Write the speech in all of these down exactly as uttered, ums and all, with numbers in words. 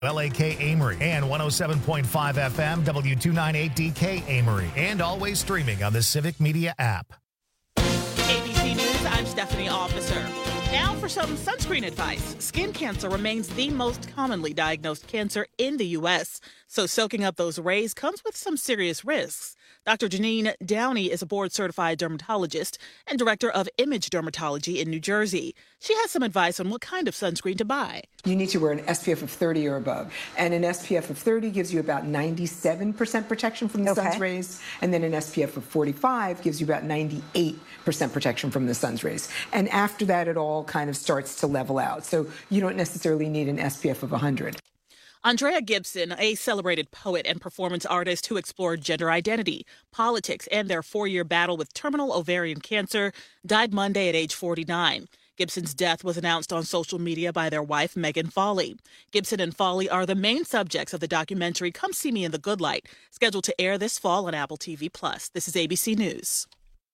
L A K Amory and one oh seven point five F M W two ninety-eight D K Amory, and always streaming on the Civic Media app. A B C News, I'm Stephanie Officer. Now for some sunscreen advice. Skin cancer remains the most commonly diagnosed cancer in the U S, so soaking up those rays comes with some serious risks. Doctor Janine Downey is a board-certified dermatologist and director of Image Dermatology in New Jersey. She has some advice on what kind of sunscreen to buy. You need to wear an S P F of thirty or above, and an S P F of thirty gives you about ninety-seven percent protection from the okay. sun's rays, and then an S P F of forty-five gives you about ninety-eight percent protection from the sun's rays. And after that, it all kind of starts to level out. So you don't necessarily need an S P F of one hundred. Andrea Gibson, a celebrated poet and performance artist who explored gender identity, politics, and their four-year battle with terminal ovarian cancer, died Monday at age forty-nine. Gibson's death was announced on social media by their wife, Megan Foley. Gibson and Foley are the main subjects of the documentary Come See Me in the Good Light, scheduled to air this fall on Apple T V plus. This is A B C News.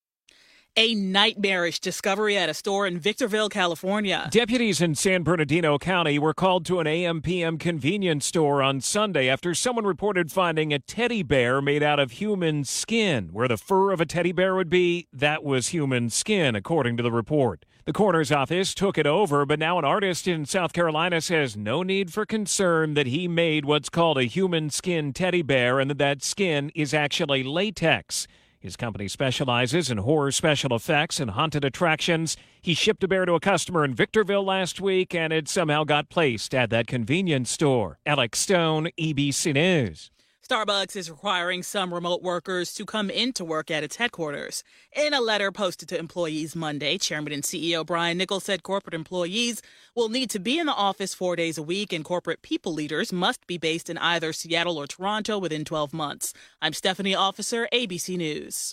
A nightmarish discovery at a store in Victorville, California. Deputies in San Bernardino County were called to an A M P M convenience store on Sunday after someone reported finding a teddy bear made out of human skin. Where the fur of a teddy bear would be, that was human skin, according to the report. The coroner's office took it over, but now an artist in South Carolina says no need for concern that he made what's called a human skin teddy bear and that that skin is actually latex. His company specializes in horror special effects and haunted attractions. He shipped a bear to a customer in Victorville last week, and it somehow got placed at that convenience store. Alex Stone, A B C News. Starbucks is requiring some remote workers to come into work at its headquarters. In a letter posted to employees Monday, Chairman and C E O Brian Nichols said corporate employees will need to be in the office four days a week, and corporate people leaders must be based in either Seattle or Toronto within twelve months. I'm Stephanie Officer, A B C News.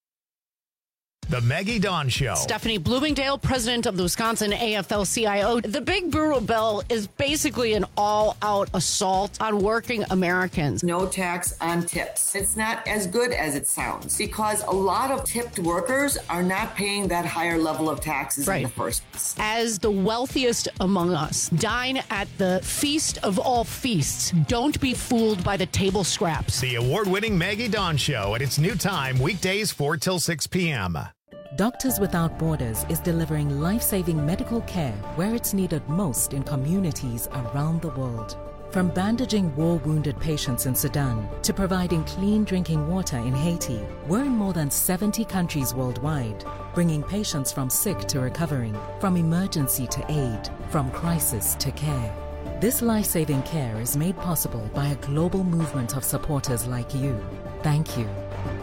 The Maggie Dawn Show. Stephanie Bloomingdale, president of the Wisconsin A F L C I O. The Big Brutal Bill is basically an all-out assault on working Americans. No tax on tips. It's not as good as it sounds because a lot of tipped workers are not paying that higher level of taxes right. in the first place. As the wealthiest among us, dine at the feast of all feasts. Don't be fooled by the table scraps. The award-winning Maggie Dawn Show at its new time, weekdays four till six p.m. Doctors Without Borders is delivering life-saving medical care where it's needed most in communities around the world. From bandaging war-wounded patients in Sudan to providing clean drinking water in Haiti, we're in more than seventy countries worldwide, bringing patients from sick to recovering, from emergency to aid, from crisis to care. This life-saving care is made possible by a global movement of supporters like you. Thank you.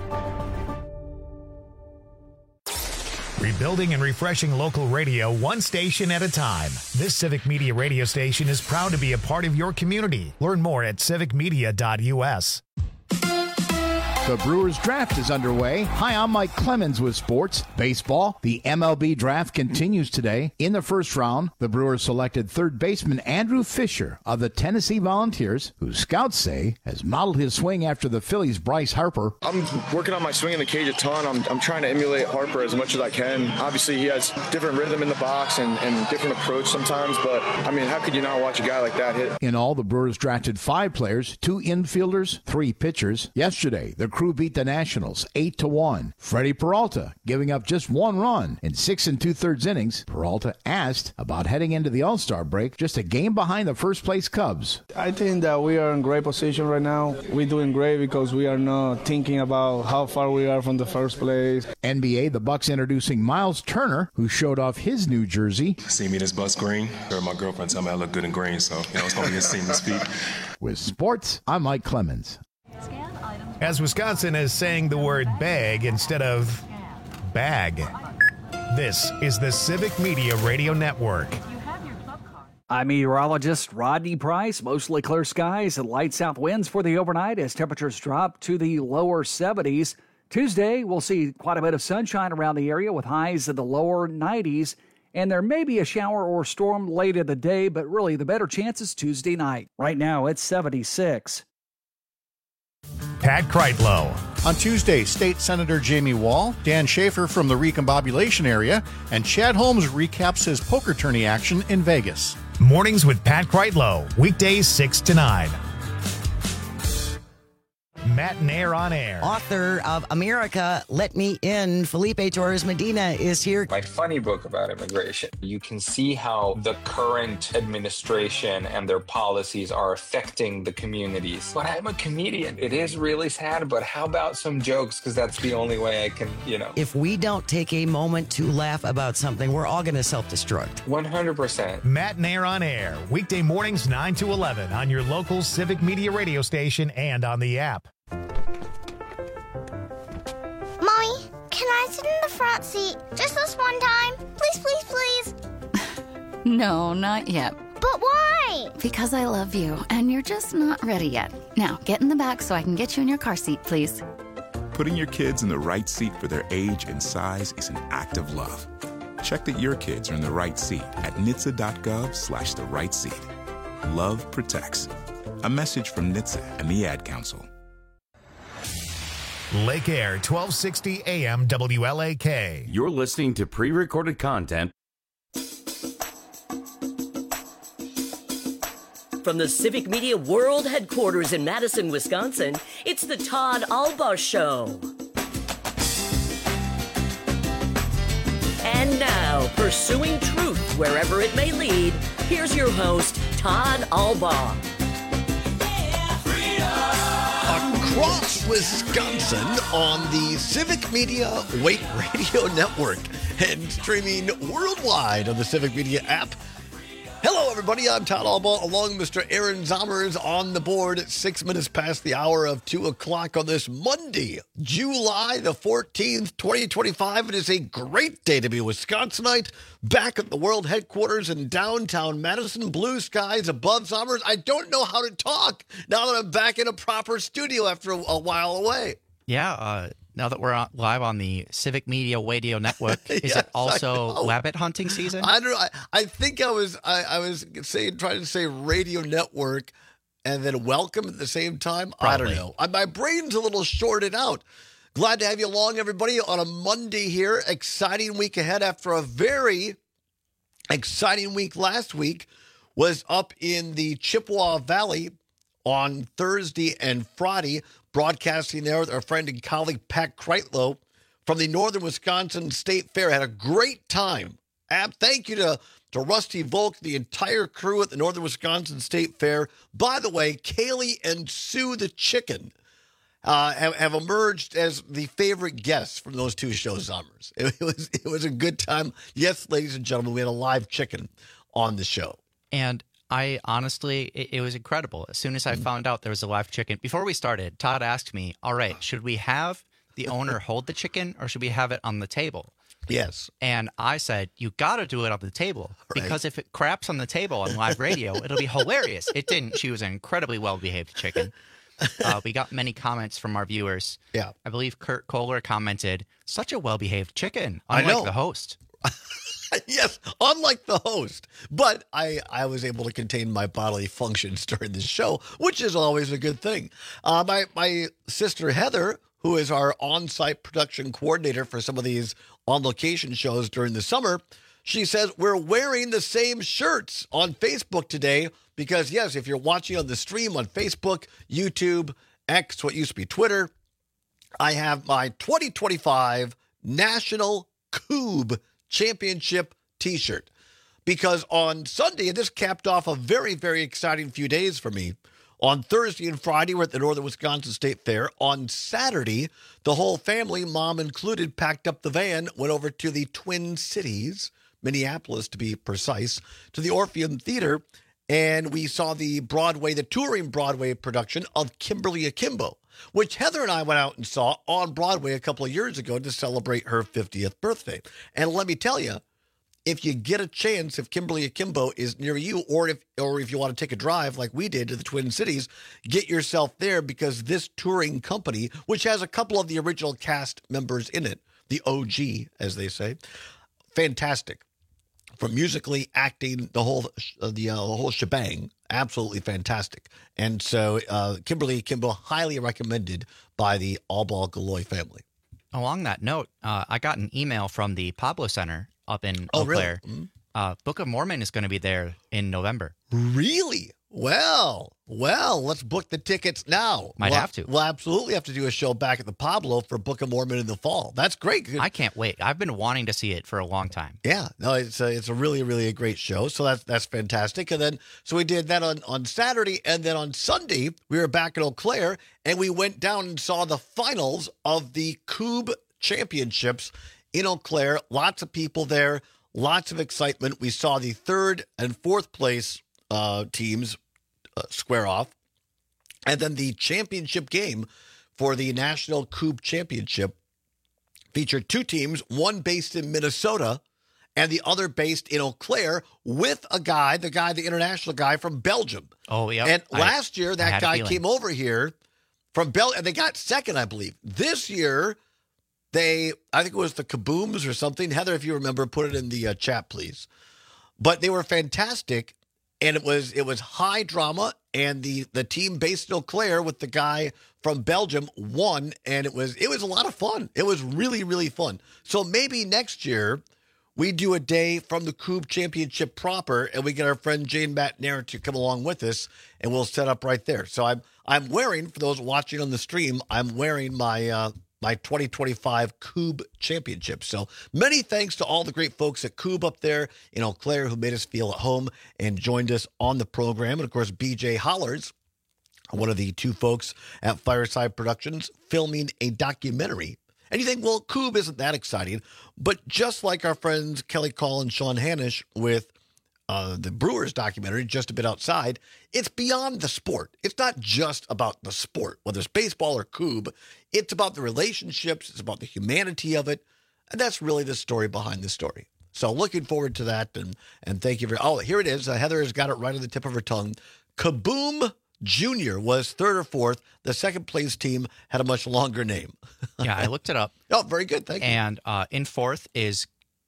Rebuilding and refreshing local radio one station at a time. This Civic Media radio station is proud to be a part of your community. Learn more at civic media dot u s. The Brewers draft is underway. Hi, I'm Mike Clemens with sports. Baseball, the M L B draft continues today. In the first round, the Brewers selected third baseman Andrew Fisher of the Tennessee Volunteers, who scouts say has modeled his swing after the Phillies' Bryce Harper. I'm working on my swing in the cage a ton. I'm, I'm trying to emulate Harper as much as I can. Obviously, he has different rhythm in the box and, and different approach sometimes, but, I mean, how could you not watch a guy like that hit? In all, the Brewers drafted five players, two infielders, three pitchers. Yesterday, the crew beat the Nationals eight to one. Freddie Peralta giving up just one run in six and two-thirds innings. Peralta asked about heading into the All-Star break, just a game behind the first-place Cubs. I think that we are in great position right now. We're doing great because we are not thinking about how far we are from the first place. N B A, the Bucks introducing Miles Turner, who showed off his new jersey. See me this bus green? Or my girlfriend tell me I look good in green, so you know it's going to be a seamless feat. With sports, I'm Mike Clemens. As Wisconsin is saying the word bag instead of bag. This is the Civic Media Radio Network. I'm meteorologist Rodney Price. Mostly clear skies and light south winds for the overnight as temperatures drop to the lower seventies. Tuesday, we'll see quite a bit of sunshine around the area with highs in the lower nineties. And there may be a shower or storm late in the day, but really the better chance is Tuesday night. Right now, it's seventy-six. Pat Kreitlow. On Tuesday, State Senator Jamie Wall, Dan Schaefer from the recombobulation area, and Chad Holmes recaps his poker tourney action in Vegas. Mornings with Pat Kreitlow, weekdays six to nine. Matt Nair on air. Author of America, Let Me In, Felipe Torres Medina is here. My funny book about immigration. You can see how the current administration and their policies are affecting the communities. But I'm a comedian. It is really sad, but how about some jokes? Because that's the only way I can, you know. If we don't take a moment to laugh about something, we're all going to self-destruct. one hundred percent. Matt Nair on air, weekday mornings nine to eleven on your local Civic Media radio station and on the app. Mommy, can I sit in the front seat just this one time? Please, please, please. No, not yet. But why? Because I love you, and you're just not ready yet. Now, get in the back so I can get you in your car seat, please. Putting your kids in the right seat for their age and size is an act of love. Check that your kids are in the right seat at N H T S A dot gov slash the right seat. Love protects. A message from N H T S A and the Ad Council. Lake Air, twelve sixty A M W L A K. You're listening to pre-recorded content from the Civic Media World Headquarters in Madison, Wisconsin. It's the Todd Albaugh Show. And now, pursuing truth wherever it may lead, here's your host, Todd Albaugh. Across Wisconsin on the Civic Media Wake Radio Network and streaming worldwide on the Civic Media app. Hello, everybody. I'm Todd Albaugh, along with Mister Aaron Zommers on the board at six minutes past the hour of two o'clock on this Monday, July the fourteenth, twenty twenty-five. It is a great day to be a Wisconsinite, back at the world headquarters in downtown Madison. Blue skies above Zommers. I don't know how to talk now that I'm back in a proper studio after a, a while away. Yeah, uh, now that we're on, live on the Civic Media Radio Network, is Yes, it also rabbit hunting season? I don't know. I, I think I was I, I was saying trying to say radio network and then welcome at the same time. Probably. I don't know. I, my brain's a little shorted out. Glad to have you along, everybody, on a Monday here. Exciting week ahead after a very exciting week last week. Was up in the Chippewa Valley on Thursday and Friday, broadcasting there with our friend and colleague Pat Kreitlow from the Northern Wisconsin State Fair. Had a great time. Ab, thank you to, to Rusty Volk, the entire crew at the Northern Wisconsin State Fair. By the way, Kaylee and Sue the Chicken uh, have, have emerged as the favorite guests from those two shows, Summers. It, it was it was a good time. Yes, ladies and gentlemen, we had a live chicken on the show. And I honestly, it, it was incredible. As soon as I found out there was a live chicken, before we started, Todd asked me, all right, should we have the owner hold the chicken or should we have it on the table? Yes. And I said, you got to do it on the table because Right. if it craps on the table on live radio, it'll be hilarious. It didn't. She was an incredibly well-behaved chicken. Uh, we got many comments from our viewers. Yeah. I believe Kurt Kohler commented, such a well-behaved chicken, I unlike know. the host. Yes, unlike the host. But I, I was able to contain my bodily functions during the show, which is always a good thing. Uh, my, my sister Heather, who is our on-site production coordinator for some of these on-location shows during the summer, she says we're wearing the same shirts on Facebook today because, yes, if you're watching on the stream on Facebook, YouTube, X, what used to be Twitter, I have my twenty twenty-five National Coob Championship t-shirt because on Sunday, and this capped off a very, very exciting few days for me. On Thursday and Friday, we're at the Northern Wisconsin State Fair. On Saturday, the whole family, mom included, packed up the van, went over to the Twin Cities, Minneapolis to be precise, to the Orpheum Theater, and we saw the Broadway, the touring Broadway production of Kimberly Akimbo, which Heather and I went out and saw on Broadway a couple of years ago to celebrate her fiftieth birthday. And let me tell you, if you get a chance, if Kimberly Akimbo is near you, or if or if you want to take a drive like we did to the Twin Cities, get yourself there because this touring company, which has a couple of the original cast members in it, the O G, as they say, fantastic. From musically, acting, the whole uh, the, uh, the whole shebang, absolutely fantastic. And so uh, Kimberly Akimbo, highly recommended by the Albaugh Galoy family. Along that note, uh, I got an email from the Pablo Center up in Oh, Eau really? Claire, Mm-hmm. Uh, Book of Mormon is going to be there in November. Really? Well, well, let's book the tickets now. Might we'll, have to. We'll absolutely have to do a show back at the Pablo for Book of Mormon in the fall. That's great. I can't wait. I've been wanting to see it for a long time. Yeah, no, it's a, it's a really, really a great show. So that's that's fantastic. And then, so we did that on, on Saturday. And then on Sunday, we were back in Eau Claire, and we went down and saw the finals of the Coob Championships in Eau Claire. Lots of people there, lots of excitement. We saw the third and fourth place uh, teams uh, square off. And then the championship game for the National Coob Championship featured two teams, one based in Minnesota and the other based in Eau Claire, with a guy, the guy, the international guy from Belgium. Oh, yeah. And I, last year, that guy came over here from Belgium, and they got second, I believe. This year, they, I think it was the Kabooms or something. Heather, if you remember, put it in the uh, chat, please. But they were fantastic, and it was it was high drama, and the, the team based in Eau Claire with the guy from Belgium won, and it was it was a lot of fun. It was really, really fun. So maybe next year we do a day from the Coob Championship proper, and we get our friend Jane Matnair to come along with us, and we'll set up right there. So I'm I'm wearing, for those watching on the stream, I'm wearing my uh, my twenty twenty-five Coob Championship. So many thanks to all the great folks at Coob up there in Eau Claire who made us feel at home and joined us on the program. And, of course, B J Hollers, one of the two folks at Fireside Productions, filming a documentary. And you think, well, Coob isn't that exciting. But just like our friends Kelly Call and Sean Hanisch with uh, the Brewers documentary, Just a Bit Outside, it's beyond the sport. It's not just about the sport, whether it's baseball or Coob. It's about the relationships. It's about the humanity of it. And that's really the story behind the story. So looking forward to that. And, and thank you for, oh, here it is. Uh, Heather has got it right on the tip of her tongue. Kaboom Junior was third or fourth. The second place team had a much longer name. Yeah, I looked it up. Oh, very good. Thank you. And uh, in fourth is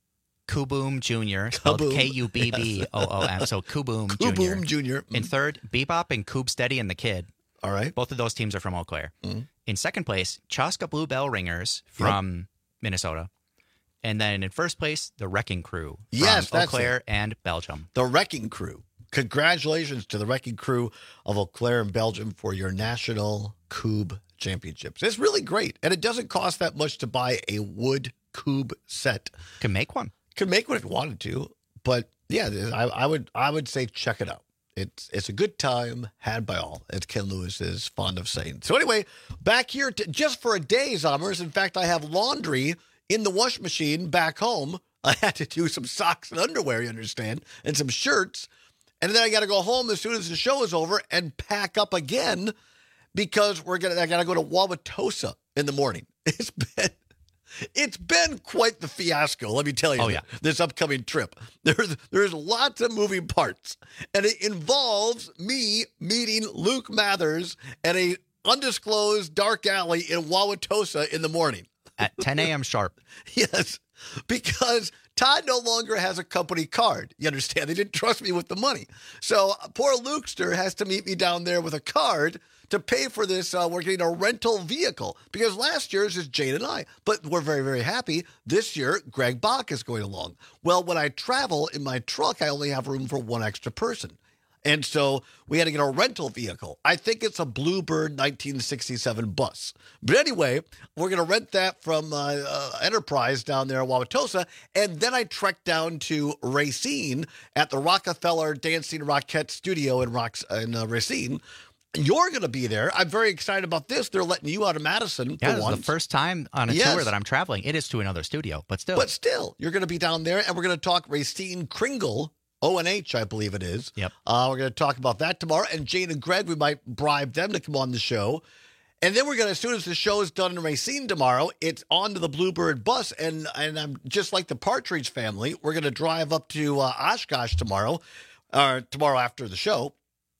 Kuboom Junior, spelled K U B B O O M. So Kuboom Junior. Kuboom Junior. In third, Bebop and Coob Steady and the Kid. All right. Both of those teams are from Eau Claire. Mm-hmm. In second place, Chaska Blue Bell Ringers from yep. Minnesota. And then in first place, the Wrecking Crew from yes, Eau Claire it. and Belgium. The Wrecking Crew. Congratulations to the Wrecking Crew of Eau Claire and Belgium for your National Coob Championships. It's really great. And it doesn't cost that much to buy a wood Coob set. Can make one. Can make one if you wanted to. But yeah, I, I would I would say check it out. It's it's a good time had by all, as Ken Lewis is fond of saying. So anyway, back here to, just for a day, Zommers. In fact, I have laundry in the wash machine back home. I had to do some socks and underwear, you understand, and some shirts. And then I got to go home as soon as the show is over and pack up again because we're gonna. I got to go to Wauwatosa in the morning. It's been it's been quite the fiasco. Let me tell you. Oh, yeah. This upcoming trip. There's there's lots of moving parts, and it involves me meeting Luke Mathers at a undisclosed dark alley in Wauwatosa in the morning at ten a.m. sharp. Yes, because Todd no longer has a company card. You understand? They didn't trust me with the money. So poor Lukester has to meet me down there with a card to pay for this. Uh, we're getting a rental vehicle because last year's is Jane and I. But we're very, very happy. This year, Greg Bach is going along. Well, when I travel in my truck, I only have room for one extra person. And so we had to get a rental vehicle. I think it's a Bluebird nineteen sixty-seven bus. But anyway, we're going to rent that from uh, uh, Enterprise down there in Wauwatosa. And then I trekked down to Racine at the Rockefeller Dancing Rockette Studio in, Rocks, in uh, Racine. You're going to be there. I'm very excited about this. They're letting you out of Madison for yeah, once. It's the first time on a yes. tour that I'm traveling. It is to another studio, but still. But still, you're going to be down there, and we're going to talk Racine Kringle. O N H, I believe it is. Yep. Uh, we're going to talk about that tomorrow. And Jane and Greg, we might bribe them to come on the show. And then we're going to, as soon as the show is done in Racine tomorrow, it's on to the Bluebird bus. And and I'm just like the Partridge Family. We're going to drive up to uh, Oshkosh tomorrow, or tomorrow after the show.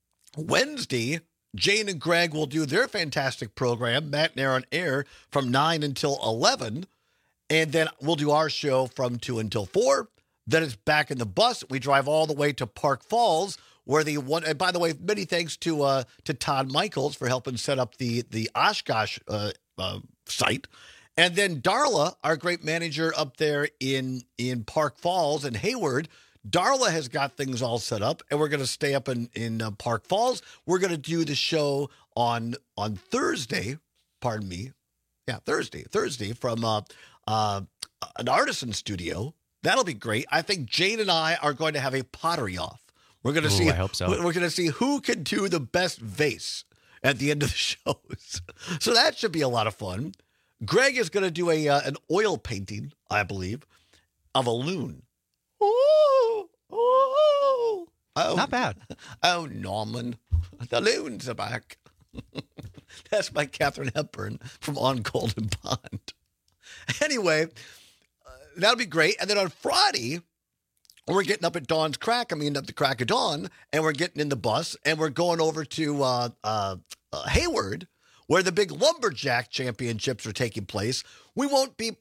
Wednesday, Jane and Greg will do their fantastic program, Matt and Aaron Air, from nine until eleven. And then we'll do our show from two until four. Then it's back in the bus. We drive all the way to Park Falls, where the one. And by the way, many thanks to uh, to Todd Michaels for helping set up the the Oshkosh uh, uh, site, and then Darla, our great manager up there in in Park Falls and Hayward, Darla has got things all set up, and we're going to stay up in, in uh, Park Falls. We're going to do the show on on Thursday, pardon me. Yeah, Thursday. Thursday from uh, uh, an artisan studio. That'll be great. I think Jane and I are going to have a pottery off. We're going to Ooh, see. I hope so. We're going to see who can do the best vase at the end of the shows. So that should be a lot of fun. Greg is going to do a uh, an oil painting, I believe, of a loon. Ooh, ooh. Oh, not bad. Oh, Norman, the loons are back. That's by Katharine Hepburn from On Golden Pond. Anyway, uh, that'll be great. And then on Friday, we're getting up at dawn's crack. I mean, at the crack of dawn, and we're getting in the bus, and we're going over to uh, uh, uh, Hayward, where the big Lumberjack Championships are taking place. We won't be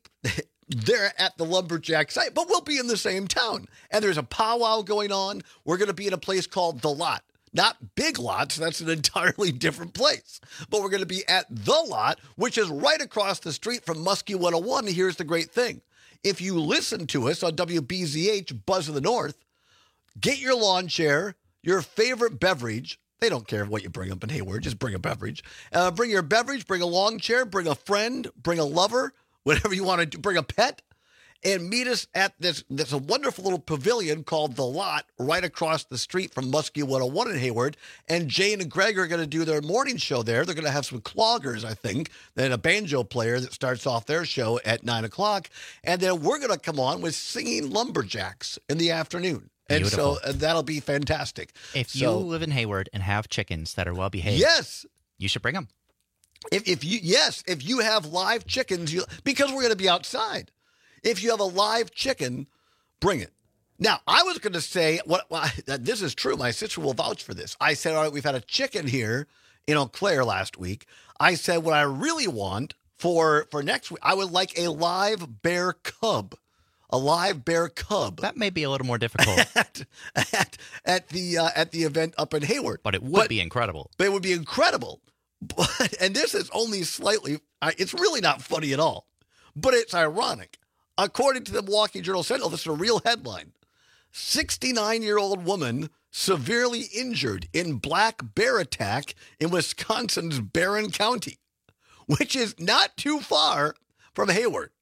there at the Lumberjack site, but we'll be in the same town. And there's a powwow going on. We're going to be in a place called The Lot. Not Big Lots, that's an entirely different place. But we're going to be at The Lot, which is right across the street from Muskie one oh one. And here's the great thing. If you listen to us on W B Z H, Buzz of the North, get your lawn chair, your favorite beverage. They don't care what you bring up in Hayward, just bring a beverage. Uh, bring your beverage, bring a lawn chair, bring a friend, bring a lover, whatever you want to do, bring a pet. And meet us at this, this a wonderful little pavilion called The Lot right across the street from Muskie one oh one in Hayward. And Jane and Greg are going to do their morning show there. They're going to have some cloggers, I think, then a banjo player that starts off their show at nine o'clock. And then we're going to come on with singing lumberjacks in the afternoon. And Beautiful. so uh, that'll be fantastic. If so, you live in Hayward and have chickens that are well behaved, yes, you should bring them. If, if you yes, if you have live chickens, you because we're going to be outside. If you have a live chicken, bring it. Now, I was going to say, what well, I, this is true. My sister will vouch for this. I said, all right, we've had a chicken here in Eau Claire last week. I said, what I really want for, for next week, I would like a live bear cub. A live bear cub. That may be a little more difficult. at, at, at, the, uh, at the event up in Hayward. But it would but, be incredible. But it would be incredible. But, and this is only slightly, it's really not funny at all. But it's ironic. According to the Milwaukee Journal-Sentinel, this is a real headline. sixty-nine-year-old woman severely injured in black bear attack in Wisconsin's Barron County, which is not too far from Hayward.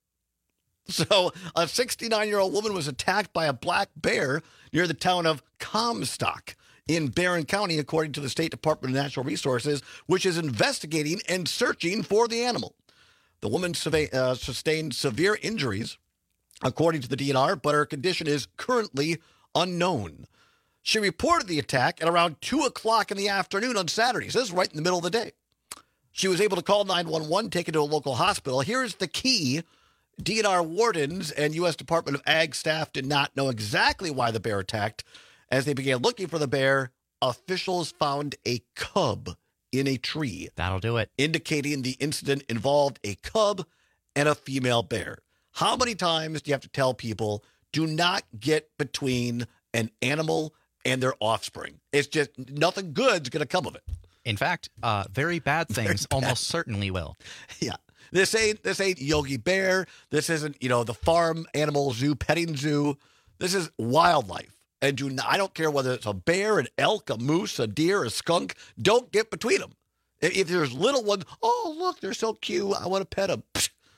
So a sixty-nine-year-old woman was attacked by a black bear near the town of Comstock in Barron County, according to the State Department of Natural Resources, which is investigating and searching for the animal. The woman uh, sustained severe injuries, according to the D N R, but her condition is currently unknown. She reported the attack at around two o'clock in the afternoon on Saturday. So this is right in the middle of the day. She was able to call nine one one, take it to a local hospital. Here's the key. D N R wardens and U S Department of Ag staff did not know exactly why the bear attacked. As they began looking for the bear, officials found a cub in a tree. That'll do it. Indicating the incident involved a cub and a female bear. How many times do you have to tell people, do not get between an animal and their offspring? It's just nothing good's going to come of it. In fact, uh, very bad things very bad. almost certainly will. Yeah. This ain't this ain't Yogi Bear. This isn't, you know, the farm animal zoo, petting zoo. This is wildlife. And do not, I don't care whether it's a bear, an elk, a moose, a deer, a skunk. Don't get between them. If, if there's little ones, oh, look, they're so cute. I want to pet them.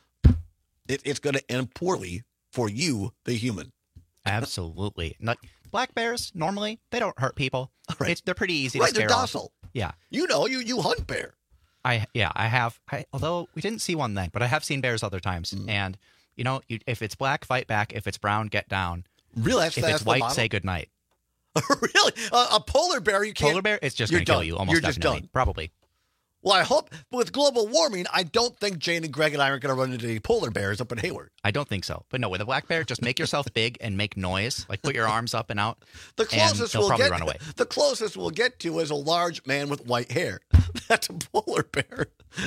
It, it's going to end poorly for you, the human. Absolutely. Not, black bears, normally, they don't hurt people. Right. It's, they're pretty easy right, to scare they're off. docile. Yeah. You know, you, you hunt bear. I Yeah, I have. I, although we didn't see one then, but I have seen bears other times. Mm. And, you know, you, if it's black, fight back. If it's brown, get down. Really? That's, if that's it's white, say goodnight. Really? Uh, a polar bear, you can't. Polar bear, it's just going to kill you almost You're definitely. Just done. Probably. Well, I hope, but with global warming, I don't think Jane and Greg and I are going to run into any polar bears up in Hayward. I don't think so. But no, with a black bear, just make yourself big and make noise. Like put your arms up and out. The closest and we'll probably get, run away. The closest we'll get to is a large man with white hair. That's a polar bear.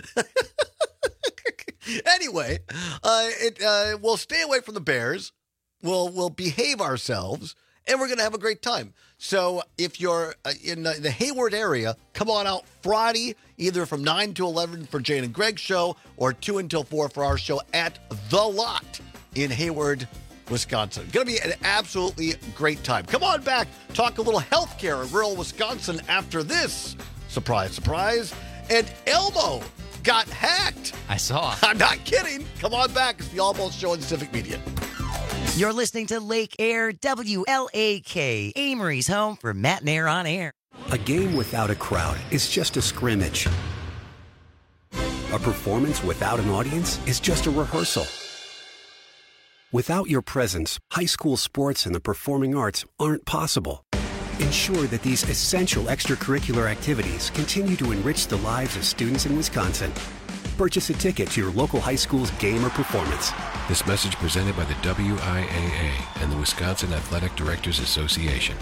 Anyway, uh, it uh, we'll stay away from the bears. We'll we'll behave ourselves. And we're going to have a great time. So if you're uh, in the Hayward area, come on out Friday, either from nine to eleven for Jane and Greg's show or two until four for our show at The Lot in Hayward, Wisconsin. Going to be an absolutely great time. Come on back. Talk a little healthcare in rural Wisconsin after this. Surprise, surprise. And Elmo got hacked. I saw. I'm not kidding. Come on back. It's the Almost Show on Civic Media. You're listening to Lake Air W L A K, Amory's home for Matt and Air on Air. A game without a crowd is just a scrimmage. A performance without an audience is just a rehearsal. Without your presence, high school sports and the performing arts aren't possible. Ensure that these essential extracurricular activities continue to enrich the lives of students in Wisconsin. Purchase a ticket to your local high school's game or performance. This message presented by the W I A A and the Wisconsin Athletic Directors Association.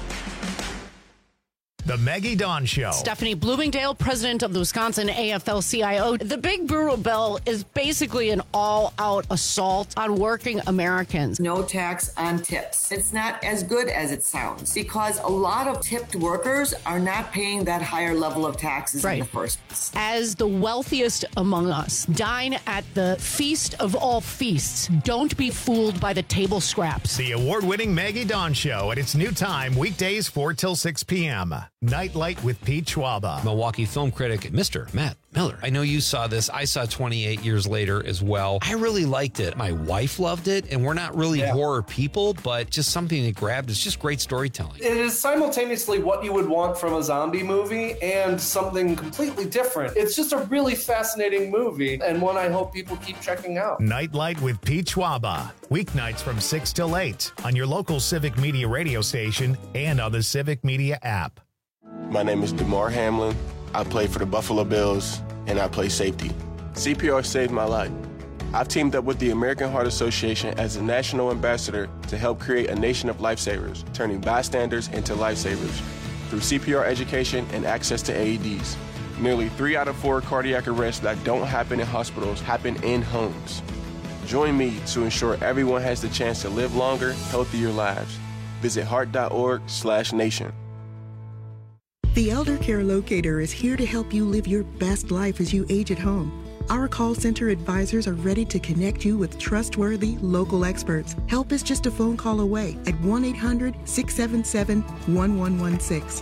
The Maggie Dawn Show. Stephanie Bloomingdale, president of the Wisconsin A F L C I O. The Big Brutal Bill is basically an all-out assault on working Americans. No tax on tips. It's not as good as it sounds because a lot of tipped workers are not paying that higher level of taxes Right. in the first place. As the wealthiest among us, dine at the feast of all feasts. Don't be fooled by the table scraps. The award-winning Maggie Dawn Show at its new time, weekdays four till six p.m. Nightlight with Pete Schwaba. Milwaukee film critic, Mister Matt Miller. I know you saw this. I saw twenty-eight years later as well. I really liked it. My wife loved it, and we're not really Yeah. horror people, but just something that grabbed. It's just great storytelling. It is simultaneously what you would want from a zombie movie and something completely different. It's just a really fascinating movie and one I hope people keep checking out. Nightlight with Pete Schwaba. Weeknights from six till eight on your local Civic Media radio station and on the Civic Media app. My name is DeMar Hamlin. I play for the Buffalo Bills, and I play safety. C P R saved my life. I've teamed up with the American Heart Association as a national ambassador to help create a nation of lifesavers, turning bystanders into lifesavers through C P R education and access to A E Ds. Nearly three out of four cardiac arrests that don't happen in hospitals happen in homes. Join me to ensure everyone has the chance to live longer, healthier lives. Visit heart.org slash nation. The Elder Care Locator is here to help you live your best life as you age at home. Our call center advisors are ready to connect you with trustworthy local experts. Help is just a phone call away at one eight hundred six seven seven one one one six.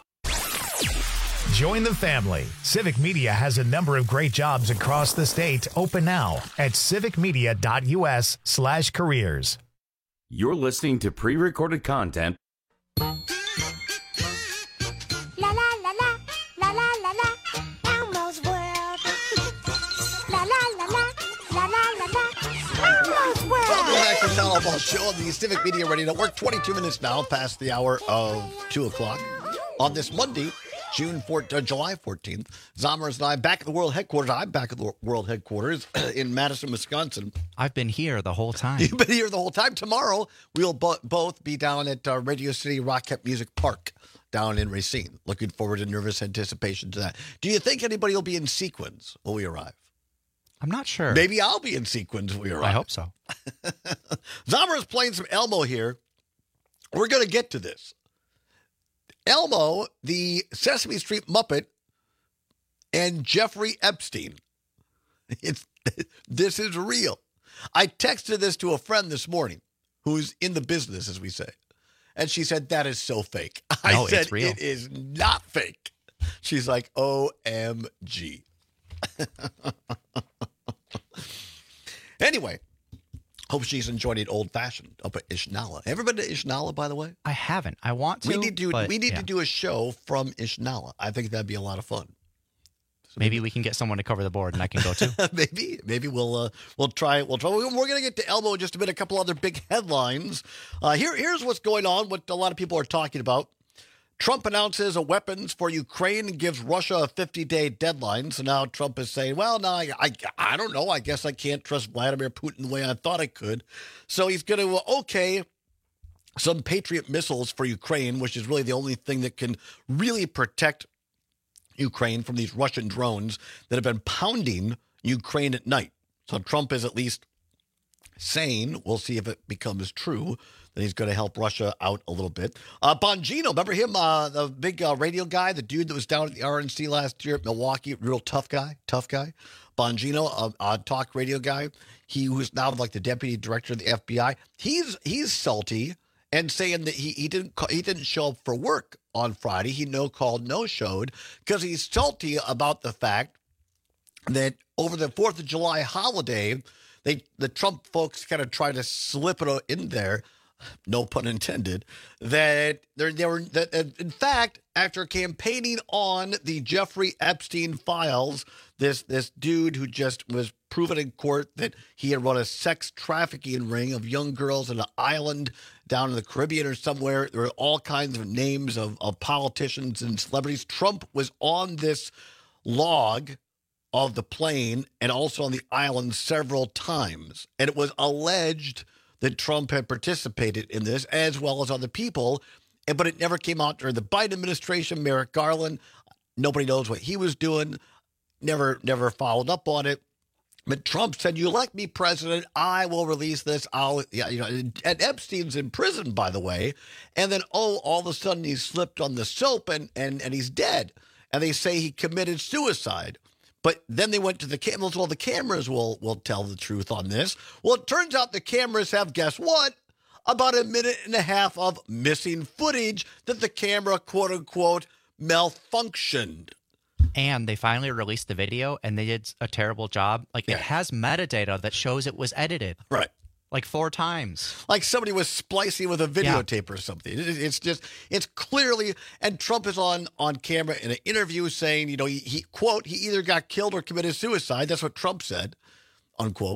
Join the family. Civic Media has a number of great jobs across the state open now at civicmedia.us slash careers. You're listening to pre-recorded content. La la la la, la la la la, Elmo's World. La la la la, la la la la, Elmo's World. Welcome back to the Telephone Show on the Civic Media Radio Network. twenty-two minutes now past the hour of two o'clock on this Monday, June fourteenth, uh, July fourteenth. Zomers and I back at the world headquarters. I'm back at the world headquarters in Madison, Wisconsin. I've been here the whole time. You've been here the whole time. Tomorrow, we'll bo- both be down at uh, Radio City Rocket Music Park down in Racine. Looking forward to nervous anticipation to that. Do you think anybody will be in sequins when we arrive? I'm not sure. Maybe I'll be in sequins when we arrive. I hope so. Zommer's playing some Elmo here. We're going to get to this. Elmo, the Sesame Street Muppet, and Jeffrey Epstein. It's this is real. I texted this to a friend this morning who's in the business, as we say. And she said, that is so fake. I No, said, it's real. it is not fake. She's like, O M G. Anyway, hope she's enjoying it old-fashioned up at Ishnala. Ever been to Ishnala, by the way? I haven't. I want to. We need to. but, we need yeah. to do a show from Ishnala. I think that'd be a lot of fun. So maybe, maybe we can get someone to cover the board, and I can go too. maybe, maybe we'll uh, we'll try. We'll try. We're going to get to Elmo in just a bit. A couple other big headlines. Uh, here, here's what's going on. What a lot of people are talking about. Trump announces a weapons for Ukraine and gives Russia a fifty-day deadline. So now Trump is saying, well, no, I, I, I don't know. I guess I can't trust Vladimir Putin the way I thought I could. So he's going to, okay, some Patriot missiles for Ukraine, which is really the only thing that can really protect Ukraine from these Russian drones that have been pounding Ukraine at night. So Trump is at least saying, we'll see if it becomes true, that he's going to help Russia out a little bit. Uh, Bongino, remember him, uh, the big uh, radio guy, the dude that was down at the R N C last year at Milwaukee, real tough guy, tough guy. Bongino, a, a talk radio guy. He was now like the deputy director of the F B I. He's he's salty and saying that he, he didn't he didn't show up for work on Friday. He no called, no showed because he's salty about the fact that over the fourth of July holiday, they the Trump folks kind of tried to slip it in there, no pun intended, that there they were that in fact, after campaigning on the Jeffrey Epstein files, this this dude who just was proven in court that he had run a sex trafficking ring of young girls on an island down in the Caribbean or somewhere. There were all kinds of names of, of politicians and celebrities. Trump was on this log of the plane and also on the island several times. And it was alleged that Trump had participated in this as well as other people. And, but it never came out during the Biden administration. Merrick Garland, nobody knows what he was doing, never, never followed up on it. But Trump said, you elect me president, I will release this. I'll, yeah, you know, and Epstein's in prison, by the way. And then, oh, all of a sudden he slipped on the soap and, and, and he's dead. And they say he committed suicide. But then they went to the cameras. Well, the cameras will, will tell the truth on this. Well, it turns out the cameras have, guess what? About a minute and a half of missing footage that the camera, quote unquote, malfunctioned. And they finally released the video, and they did a terrible job. Like, yeah. It has metadata that shows it was edited. Right. Like four times. Like somebody was splicing with a videotape yeah. or something. It, it's just, it's clearly, and Trump is on, on camera in an interview saying, you know, he, he, quote, he either got killed or committed suicide. That's what Trump said, unquote.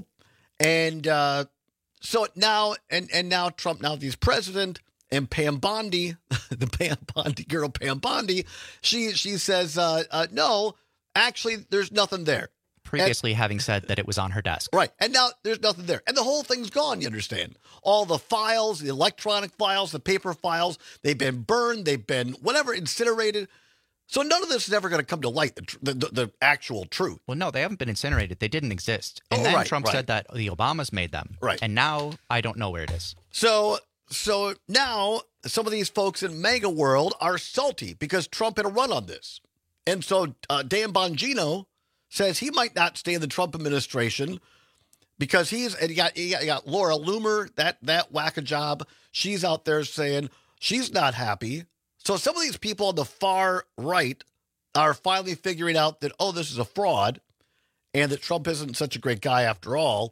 And uh, so now, and, and now Trump, now that he's president, and Pam Bondi, the Pam Bondi girl, Pam Bondi, she she says, uh, uh, no, actually, there's nothing there. Previously and, having said that it was on her desk. Right. And now there's nothing there. And the whole thing's gone, you understand? All the files, the electronic files, the paper files, they've been burned, they've been whatever, incinerated. So none of this is ever going to come to light, the, the, the actual truth. Well, no, they haven't been incinerated. They didn't exist. And oh, then right, Trump right. said that the Obamas made them. Right. And now I don't know where it is. So... So now some of these folks in MAGA world are salty because Trump had a run on this. And so uh, Dan Bongino says he might not stay in the Trump administration because he's, and you got, you got, you got Laura Loomer, that, that whack-a-job. She's out there saying she's not happy. So some of these people on the far right are finally figuring out that, oh, this is a fraud and that Trump isn't such a great guy after all.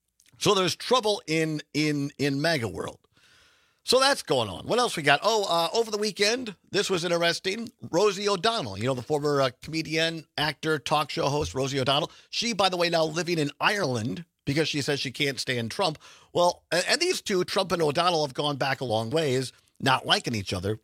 So there's trouble in, in, in MAGA world. So that's going on. What else we got? Oh, uh, over the weekend, this was interesting. Rosie O'Donnell, you know, the former uh, comedian, actor, talk show host, Rosie O'Donnell. She, by the way, now living in Ireland because she says she can't stand Trump. Well, and, and these two, Trump and O'Donnell, have gone back a long ways, not liking each other.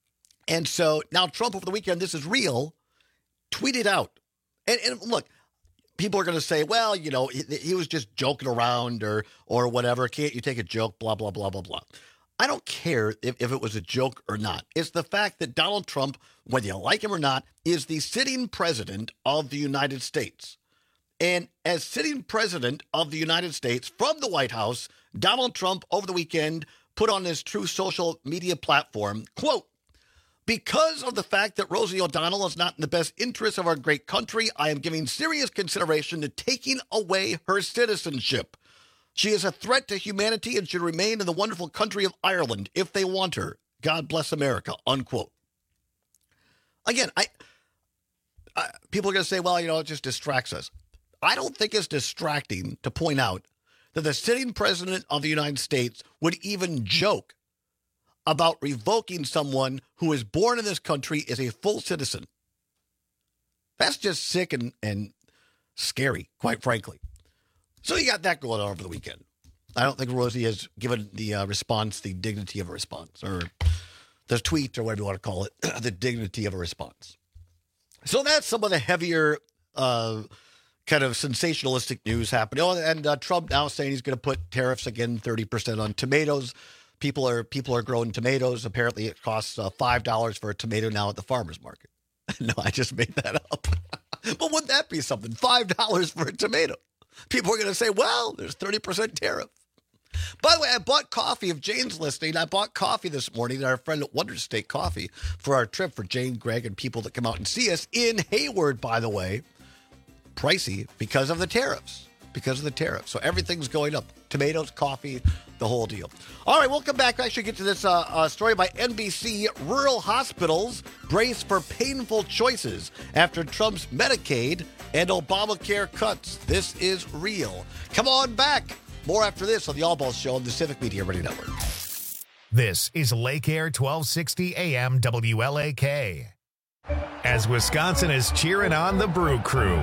And so now Trump over the weekend, this is real, tweeted out. And, and look, people are going to say, well, you know, he, he was just joking around or or whatever. Can't you take a joke? Blah, blah, blah, blah, blah. I don't care if, if it was a joke or not. It's the fact that Donald Trump, whether you like him or not, is the sitting president of the United States. And as sitting president of the United States from the White House, Donald Trump over the weekend put on his True social media platform, quote, because of the fact that Rosie O'Donnell is not in the best interest of our great country, I am giving serious consideration to taking away her citizenship. She is a threat to humanity and should remain in the wonderful country of Ireland if they want her. God bless America, unquote. Again, I, I people are going to say, well, you know, it just distracts us. I don't think it's distracting to point out that the sitting president of the United States would even joke about revoking someone who is born in this country as a full citizen. That's just sick and, and scary, quite frankly. So you got that going on over the weekend. I don't think Rosie has given the uh, response the dignity of a response, or the tweet, or whatever you want to call it, the dignity of a response. So that's some of the heavier uh, kind of sensationalistic news happening. Oh, and uh, Trump now saying he's going to put tariffs again, thirty percent on tomatoes. People are people are growing tomatoes. Apparently it costs uh, five dollars for a tomato now at the farmer's market. No, I just made that up. But wouldn't that be something? five dollars for a tomato. People are going to say, well, there's thirty percent tariff. By the way, I bought coffee. If Jane's listening, I bought coffee this morning at our friend at Wonder State Coffee for our trip for Jane, Greg, and people that come out and see us in Hayward, by the way. Pricey because of the tariffs. Because of the tariffs. So everything's going up. Tomatoes, coffee, the whole deal. All right, we'll come back to actually get to this uh, uh, story by N B C. Rural hospitals brace for painful choices after Trump's Medicaid and Obamacare cuts. This is real. Come on back. More after this on the All Balls Show on the Civic Media Radio Network. This is Lake Air twelve sixty A M W L A K. As Wisconsin is cheering on the Brew Crew.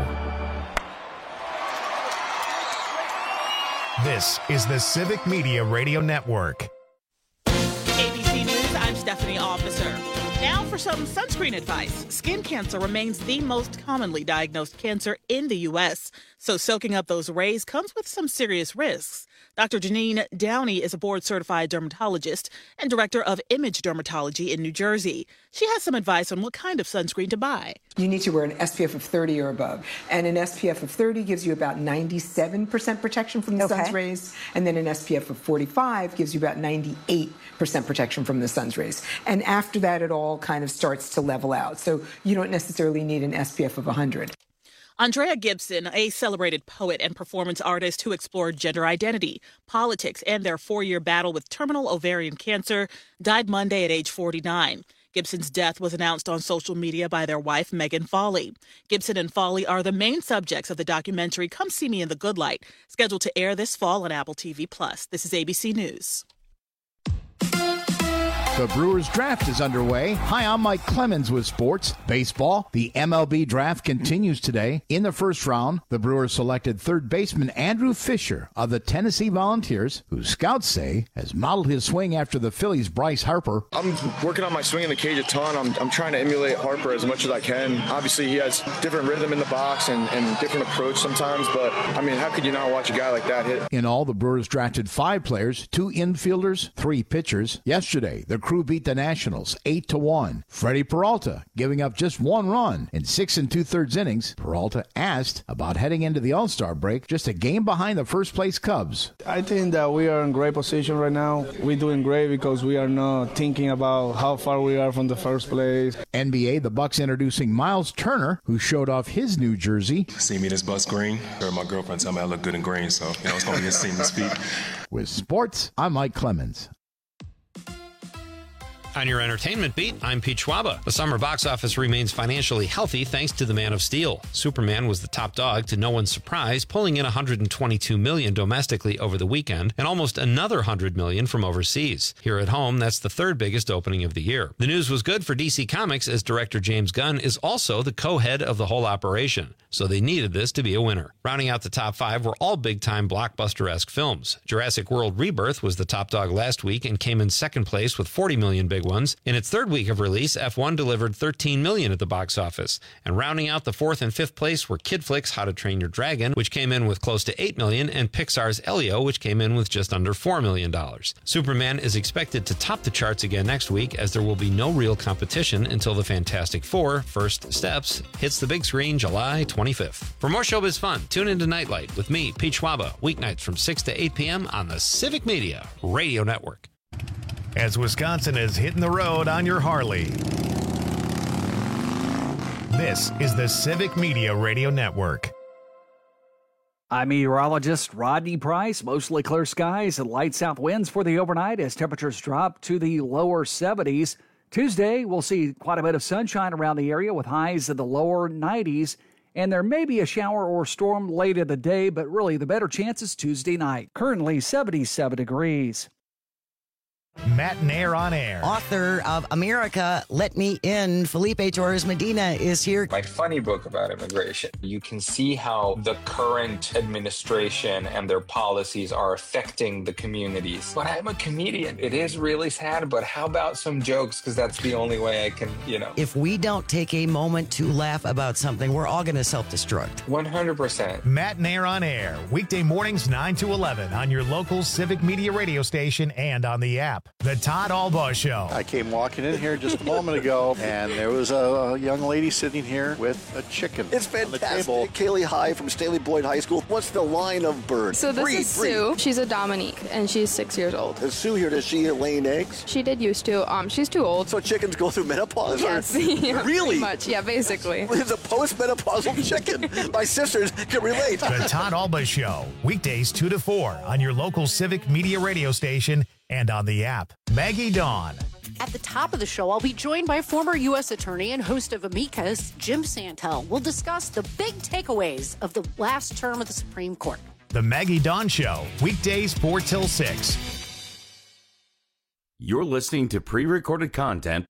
This is the Civic Media Radio Network. A B C News, I'm Stephanie Officer. Now for some sunscreen advice. Skin cancer remains the most commonly diagnosed cancer in the U S, so soaking up those rays comes with some serious risks. Doctor Janine Downey is a board-certified dermatologist and director of Image Dermatology in New Jersey. She has some advice on what kind of sunscreen to buy. You need to wear an S P F of thirty or above. And an S P F of thirty gives you about ninety-seven percent protection from the Okay. sun's rays. And then an S P F of forty-five gives you about ninety-eight percent protection from the sun's rays. And after that, it all kind of starts to level out. So you don't necessarily need an S P F of one hundred. Andrea Gibson, a celebrated poet and performance artist who explored gender identity, politics, and their four-year battle with terminal ovarian cancer, died Monday at age forty-nine. Gibson's death was announced on social media by their wife, Megan Foley. Gibson and Foley are the main subjects of the documentary Come See Me in the Good Light, scheduled to air this fall on Apple T V plus. This is A B C News. The Brewers draft is underway. Hi, I'm Mike Clemens with sports. Baseball, the M L B draft continues today. In the first round, the Brewers selected third baseman Andrew Fisher of the Tennessee Volunteers, who scouts say has modeled his swing after the Phillies' Bryce Harper. I'm working on my swing in the cage a ton. I'm, I'm trying to emulate Harper as much as I can. Obviously, he has different rhythm in the box and, and different approach sometimes, but, I mean, how could you not watch a guy like that hit? In all, the Brewers drafted five players, two infielders, three pitchers. Yesterday, the crew beat the Nationals eight to one. Freddie Peralta giving up just one run in six and two-thirds innings. Peralta asked about heading into the All-Star break, just a game behind the first-place Cubs. I think that we are in great position right now. We're doing great because we are not thinking about how far we are from the first place. N B A, the Bucks introducing Miles Turner, who showed off his new jersey. See me in this bus green. Heard my girlfriend tell me I look good in green, so you know it's gonna be a seamless feat. With sports, I'm Mike Clemens. On your entertainment beat, I'm Pete Schwaba. The summer box office remains financially healthy thanks to The Man of Steel. Superman was the top dog to no one's surprise, pulling in one hundred twenty-two million dollars domestically over the weekend and almost another one hundred million dollars from overseas. Here at home, that's the third biggest opening of the year. The news was good for D C Comics as director James Gunn is also the co-head of the whole operation, so they needed this to be a winner. Rounding out the top five were all big-time blockbuster-esque films. Jurassic World Rebirth was the top dog last week and came in second place with forty million dollars big ones. In its third week of release, F one delivered thirteen million dollars at the box office. And rounding out the fourth and fifth place were Kid Flicks' How to Train Your Dragon, which came in with close to eight million dollars, and Pixar's Elio, which came in with just under four million dollars. Superman is expected to top the charts again next week, as there will be no real competition until the Fantastic Four, First Steps, hits the big screen July twenty-fifth. For more showbiz fun, tune into Nightlight with me, Pete Schwaba, weeknights from six to eight p.m. on the Civic Media Radio Network. As Wisconsin is hitting the road on your Harley. This is the Civic Media Radio Network. I'm meteorologist Rodney Price. Mostly clear skies and light south winds for the overnight as temperatures drop to the lower seventies. Tuesday, we'll see quite a bit of sunshine around the area with highs in the lower nineties. And there may be a shower or storm late in the day, but really the better chance is Tuesday night. Currently seventy-seven degrees. Matt Nair on air. Author of America, Let Me In, Felipe Torres Medina is here. My funny book about immigration. You can see how the current administration and their policies are affecting the communities. But I'm a comedian. It is really sad, but how about some jokes? Because that's the only way I can, you know. If we don't take a moment to laugh about something, we're all going to self-destruct. one hundred percent. Matt Nair on air. Weekday mornings nine to eleven on your local Civic Media radio station and on the app. app. The Todd Albaugh Show. I came walking in here just a moment ago, and there was a, a young lady sitting here with a chicken. It's fantastic. Kaylee High from Staley Boyd High School. What's the line of bird? So this breed, is breed. Sue. She's a Dominique, and she's six years old. Is Sue here? Does she laying eggs? She did used to. Um, she's too old. So chickens go through menopause? Yes. Or? Yeah, Really? pretty much. Yeah, basically. It's a post-menopausal chicken. My sisters can relate. The Todd Albaugh Show. Weekdays two to four on your local Civic Media radio station and on the app. Maggie Dawn. At the top of the show, I'll be joined by former U S Attorney and host of Amicus, Jim Santel. We'll discuss the big takeaways of the last term of the Supreme Court. The Maggie Dawn Show. Weekdays four till six. You're listening to pre-recorded content.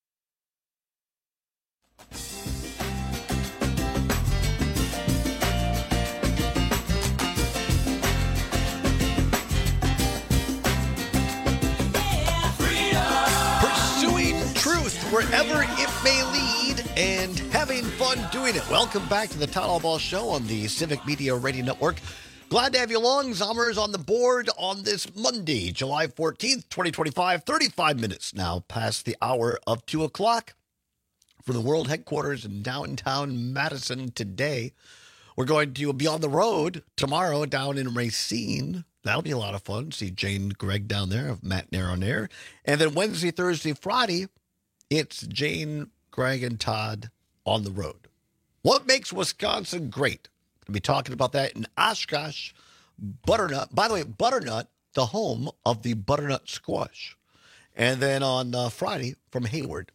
Wherever it may lead, and having fun doing it. Welcome back to the Todd Albaugh Show on the Civic Media Radio Network. Glad to have you along. Zomer's on the board on this Monday, July fourteenth, twenty twenty-five. thirty-five minutes now past the hour of two o'clock for the world headquarters in downtown Madison today. We're going to be on the road tomorrow down in Racine. That'll be a lot of fun. See Jane Greg down there of Matt Nair on Air. And then Wednesday, Thursday, Friday, it's Jane, Greg, and Todd on the road. What makes Wisconsin great? We'll be talking about that in Oshkosh. Butternut. By the way, Butternut, the home of the butternut squash. And then on uh, Friday from Hayward.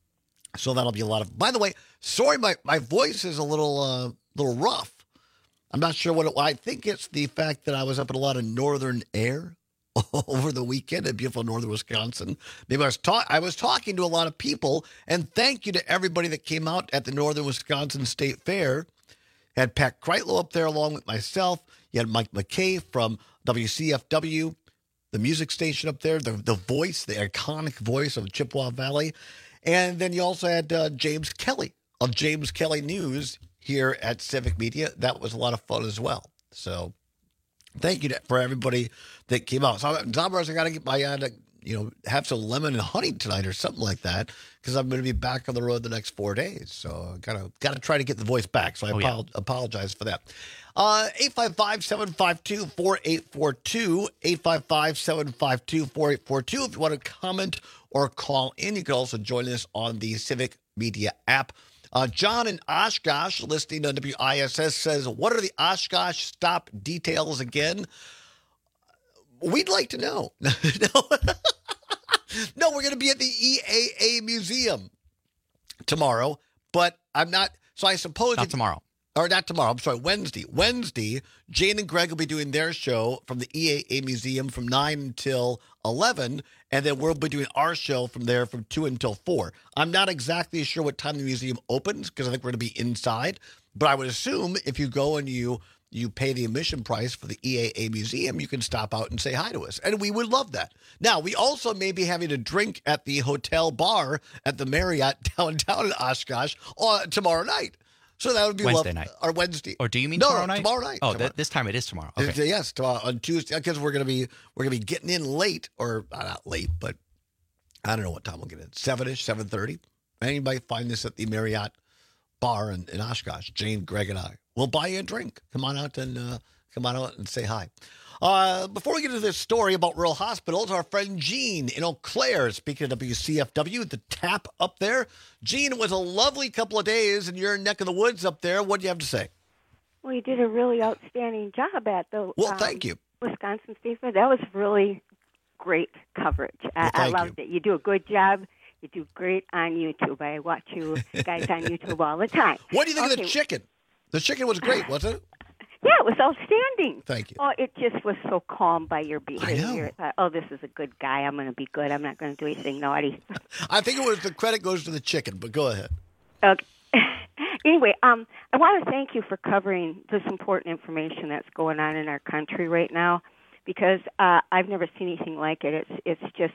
So that'll be a lot of... By the way, sorry, my, my voice is a little uh, little rough. I'm not sure what it... I think it's the fact that I was up in a lot of northern air over the weekend in beautiful northern Wisconsin. Maybe I was ta- I was talking to a lot of people, and thank you to everybody that came out at the Northern Wisconsin State Fair. Had Pat Kreitlow up there along with myself. You had Mike McKay from W C F W, the music station up there, the, the voice, the iconic voice of Chippewa Valley. And then you also had uh, James Kelly of James Kelly News here at Civic Media. That was a lot of fun as well. So thank you to, for everybody that came out. So, Zombers, I got to get my, uh, you know, have some lemon and honey tonight or something like that because I'm going to be back on the road the next four days. So, I gotta gotta try to get the voice back. So, I Oh, apo- yeah. apologize for that. Uh, eight five five, seven five two, four eight four two, eight five five, seven five two, four eight four two. If you want to comment or call in, you can also join us on the Civic Media app. Uh, John in Oshkosh, listening to W I S S, says, what are the Oshkosh stop details again? We'd like to know. no, no, we're going to be at the E A A Museum tomorrow, but I'm not. So I suppose. Not it- tomorrow. Or not tomorrow. I'm sorry, Wednesday. Wednesday, Jane and Greg will be doing their show from the E A A Museum from nine until eleven, and then we'll be doing our show from there from two until four. I'm not exactly sure what time the museum opens because I think we're going to be inside, but I would assume if you go and you you pay the admission price for the E A A Museum, you can stop out and say hi to us, and we would love that. Now, we also may be having a drink at the hotel bar at the Marriott downtown in Oshkosh uh, tomorrow night. So that would be Wednesday love- night. Or Wednesday. Or do you mean no, tomorrow no, night? Tomorrow night. Oh, tomorrow. th- this time it is tomorrow. Okay. It's- Yes, tomorrow, on Tuesday, because we're gonna be we're gonna be getting in late, or uh, not late, but I don't know what time we'll get in. Seven-ish, seven thirty. Anybody find this at the Marriott bar in, in Oshkosh? Jane, Greg, and I. We'll buy you a drink. Come on out and uh, come on out and say hi. Uh, before we get into this story about rural hospitals, our friend Gene in Eau Claire, speaking of W C F W, the tap up there. Gene, it was a lovely couple of days in your neck of the woods up there. What do you have to say? Well, you did a really outstanding job at the Well, um, thank you. Wisconsin State Fair. That was really great coverage. I, I thank loved it. You do a good job. You do great on YouTube. I watch you guys on YouTube all the time. What do you think of the Okay. chicken? The chicken was great, wasn't it? Yeah, it was outstanding. Thank you. Oh, it just was so calm by your behavior. know. I thought, oh, this is a good guy. I'm going to be good. I'm not going to do anything naughty. I think it was the credit goes to the chicken, but go ahead. Okay. Anyway, um, I want to thank you for covering this important information that's going on in our country right now, because uh, I've never seen anything like it. It's it's just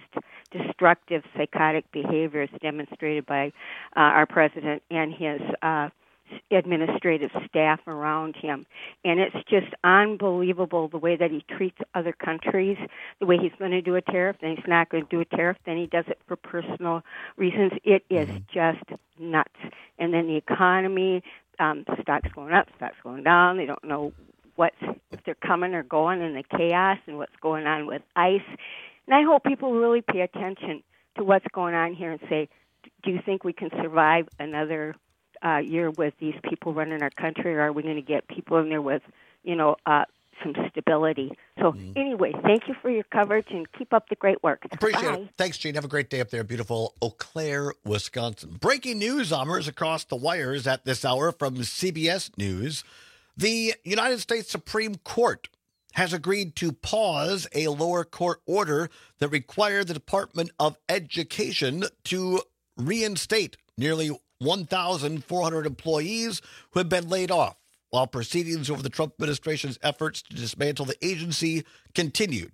destructive, psychotic behaviors demonstrated by uh, our president and his uh, administrative staff around him. And it's just unbelievable the way that he treats other countries, the way he's going to do a tariff, then he's not going to do a tariff, then he does it for personal reasons. It is just nuts. And then the economy, um, stocks going up, stocks going down. They don't know what's, if they're coming or going, and the chaos and what's going on with ICE. And I hope people really pay attention to what's going on here and say, do you think we can survive another uh, year with these people running our country, or are we going to get people in there with, you know, uh, some stability? So mm-hmm. anyway, thank you for your coverage and keep up the great work. Appreciate Bye. it. Thanks, Gene. Have a great day up there, beautiful Eau Claire, Wisconsin. Breaking news, Amers, across the wires at this hour from C B S News. The United States Supreme Court has agreed to pause a lower court order that required the Department of Education to reinstate nearly one thousand four hundred employees who had been laid off, while proceedings over the Trump administration's efforts to dismantle the agency continued.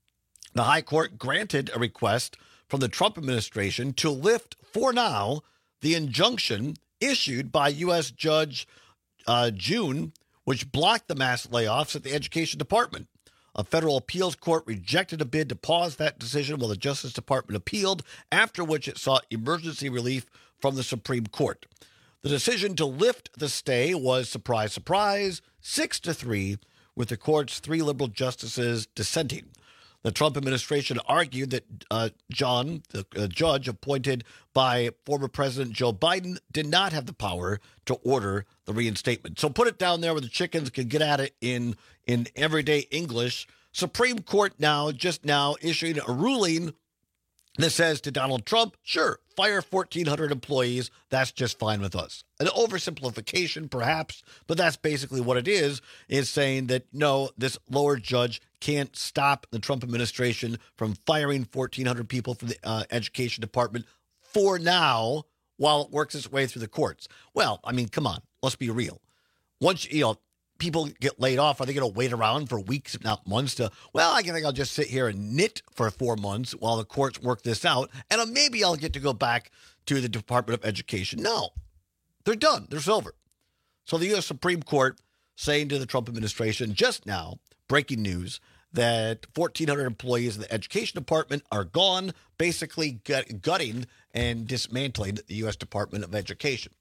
The High Court granted a request from the Trump administration to lift, for now, the injunction issued by U S Judge uh, June, which blocked the mass layoffs at the Education Department. A federal appeals court rejected a bid to pause that decision while the Justice Department appealed, after which it sought emergency relief from the Supreme Court. The decision to lift the stay was, surprise, surprise, six to three, with the court's three liberal justices dissenting. The Trump administration argued that uh, John, the uh, judge appointed by former President Joe Biden, did not have the power to order the reinstatement. So put it down there where the chickens can get at it in, in everyday English. Supreme Court now, just now, issuing a ruling that says to Donald Trump, sure, fire fourteen hundred employees. That's just fine with us. An oversimplification, perhaps, but that's basically what it is, is saying that, no, this lower judge can't stop the Trump administration from firing fourteen hundred people from the uh, Education Department for now while it works its way through the courts. Well, I mean, come on, let's be real. Once, you know, people get laid off, are they going to wait around for weeks, if not months, to, well, I think I'll just sit here and knit for four months while the courts work this out, and maybe I'll get to go back to the Department of Education. No, they're done. They're over. So the U S Supreme Court saying to the Trump administration just now, breaking news, that fourteen hundred employees in the Education Department are gone, basically gut- gutting and dismantling the U S Department of Education.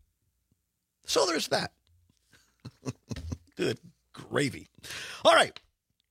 So there's that. Good gravy. All right.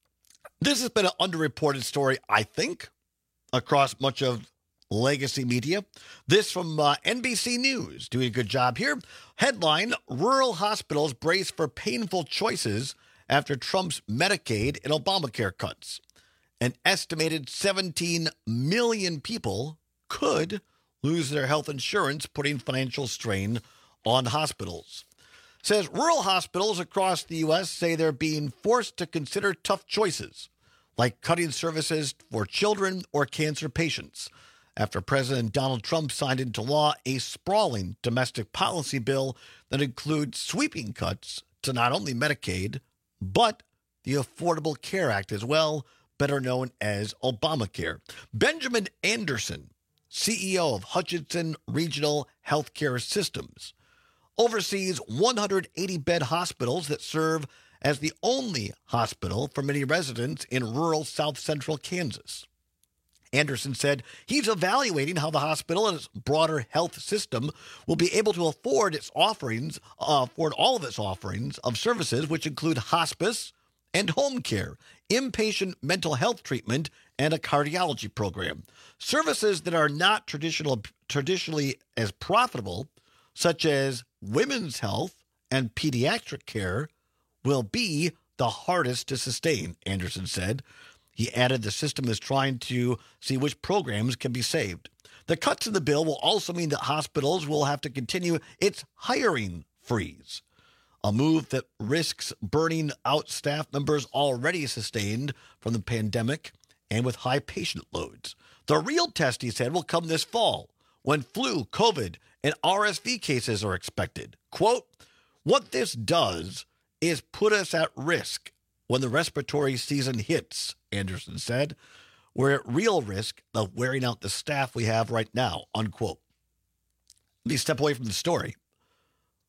This has been an underreported story, I think, across much of legacy media. This from uh, N B C News, doing a good job here. Headline, rural hospitals brace for painful choices after Trump's Medicaid and Obamacare cuts. An estimated seventeen million people could lose their health insurance, putting financial strain on hospitals. Says rural hospitals across the U S say they're being forced to consider tough choices, like cutting services for children or cancer patients, after President Donald Trump signed into law a sprawling domestic policy bill that includes sweeping cuts to not only Medicaid, but the Affordable Care Act as well, better known as Obamacare. Benjamin Anderson, C E O of Hutchinson Regional Healthcare Systems, oversees one hundred eighty bed hospitals that serve as the only hospital for many residents in rural south central Kansas. Anderson said he's evaluating how the hospital and its broader health system will be able to afford its offerings, uh, afford all of its offerings of services, which include hospice and home care, inpatient mental health treatment, and a cardiology program. Services that are not traditional, traditionally as profitable, such as women's health and pediatric care, will be the hardest to sustain, Anderson said. He added the system is trying to see which programs can be saved. The cuts in the bill will also mean that hospitals will have to continue its hiring freeze, a move that risks burning out staff members already sustained from the pandemic and with high patient loads. The real test, he said, will come this fall when flu, COVID, and R S V cases are expected. Quote, what this does is put us at risk when the respiratory season hits, Anderson said. We're at real risk of wearing out the staff we have right now, unquote. Let me step away from the story.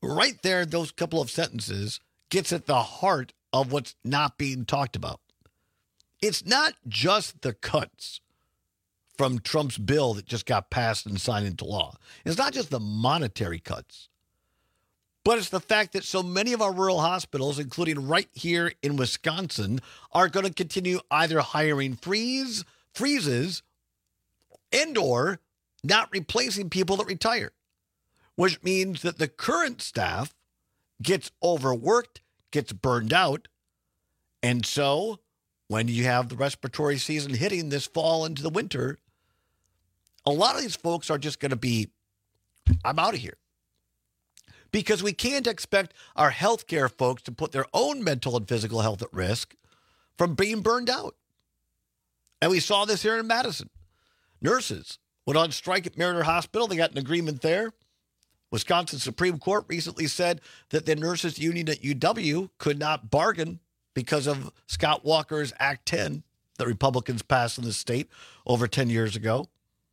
right there, those couple of sentences gets at the heart of what's not being talked about. It's not just the cuts from Trump's bill that just got passed and signed into law. It's not just the monetary cuts, but it's the fact that so many of our rural hospitals, including right here in Wisconsin, are going to continue either hiring freeze, freezes and or not replacing people that retire, which means that the current staff gets overworked, gets burned out. And so when you have the respiratory season hitting this fall into the winter, a lot of these folks are just going to be, I'm out of here. Because we can't expect our healthcare folks to put their own mental and physical health at risk from being burned out. And we saw this here in Madison. Nurses went on strike at Meriter Hospital. They got an agreement there. Wisconsin Supreme Court recently said that the nurses union at U W could not bargain because of Scott Walker's Act ten that Republicans passed in the state over ten years ago.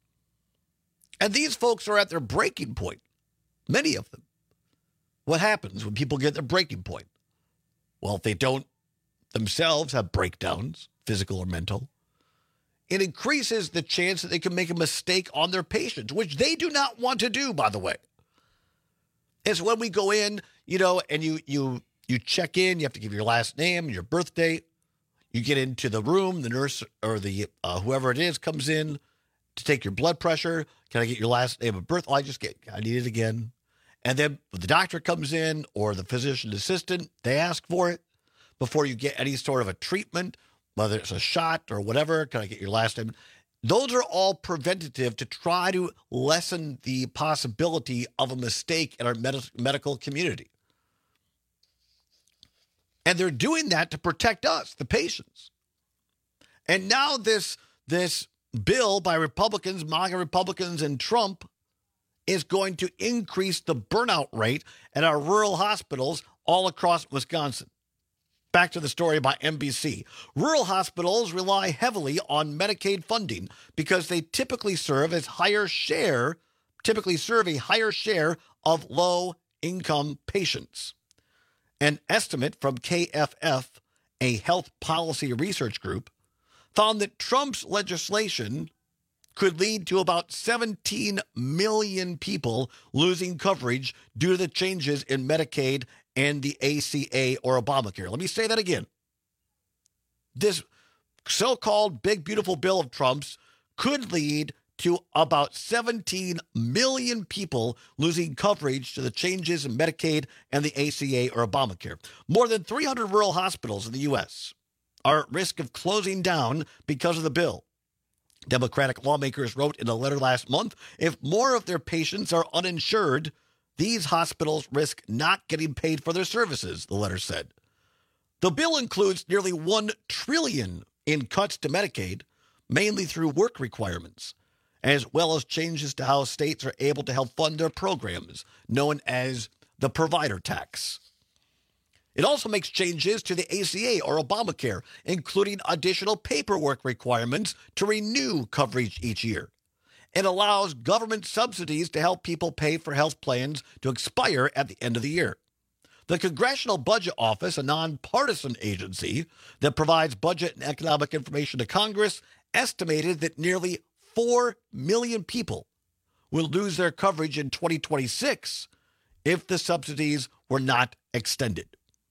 And these folks are at their breaking point, many of them. What happens when people get their breaking point? Well, if they don't themselves have breakdowns, physical or mental, it increases the chance that they can make a mistake on their patients, which they do not want to do, by the way. It's when we go in, you know, and you you you check in, you have to give your last name, your birth date. You get into the room, the nurse or the uh, whoever it is comes in to take your blood pressure. Can I get your last name of birth? Oh, I just get, I need it again. And then the doctor comes in or the physician assistant, they ask for it before you get any sort of a treatment, whether it's a shot or whatever. Can I get your last name? Those are all preventative to try to lessen the possibility of a mistake in our med- medical community. And they're doing that to protect us, the patients. And now this, this bill by Republicans, MAGA Republicans, and Trump is going to increase the burnout rate at our rural hospitals all across Wisconsin. Back to the story by N B C. Rural hospitals rely heavily on Medicaid funding because they typically serve as higher share, typically serve a higher share of low-income patients. An estimate from K F F, a health policy research group, found that Trump's legislation could lead to about seventeen million people losing coverage due to the changes in Medicaid and the A C A or Obamacare. Let me say that again. This so-called big, beautiful bill of Trump's could lead to about seventeen million people losing coverage to the changes in Medicaid and the A C A or Obamacare. More than three hundred rural hospitals in the U S are at risk of closing down because of the bill. Democratic lawmakers wrote in a letter last month, if more of their patients are uninsured, these hospitals risk not getting paid for their services, the letter said. The bill includes nearly one trillion dollars in cuts to Medicaid, mainly through work requirements, as well as changes to how states are able to help fund their programs, known as the provider tax. It also makes changes to the A C A or Obamacare, including additional paperwork requirements to renew coverage each year. It allows government subsidies to help people pay for health plans to expire at the end of the year. The Congressional Budget Office, a nonpartisan agency that provides budget and economic information to Congress, estimated that nearly four million people will lose their coverage in twenty twenty-six if the subsidies were not extended.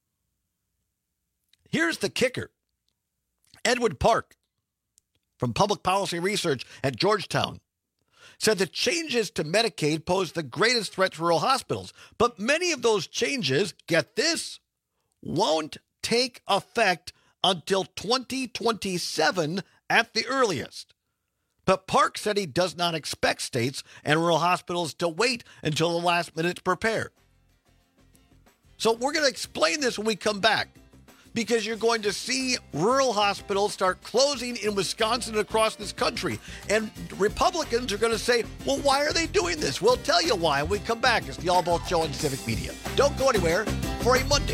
Here's the kicker. Edward Park from Public Policy Research at Georgetown said the changes to Medicaid pose the greatest threat to rural hospitals. But many of those changes, get this, won't take effect until twenty twenty-seven at the earliest. But Park said he does not expect states and rural hospitals to wait until the last minute to prepare. So we're going to explain this when we come back, because you're going to see rural hospitals start closing in Wisconsin and across this country. And Republicans are going to say, well, why are they doing this? We'll tell you why when we come back. It's the All Both Show on Civic Media. Don't go anywhere for a Monday.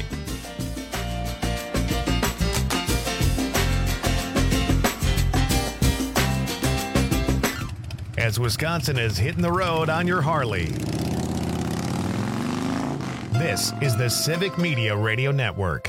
As Wisconsin is hitting the road on your Harley. This is the Civic Media Radio Network.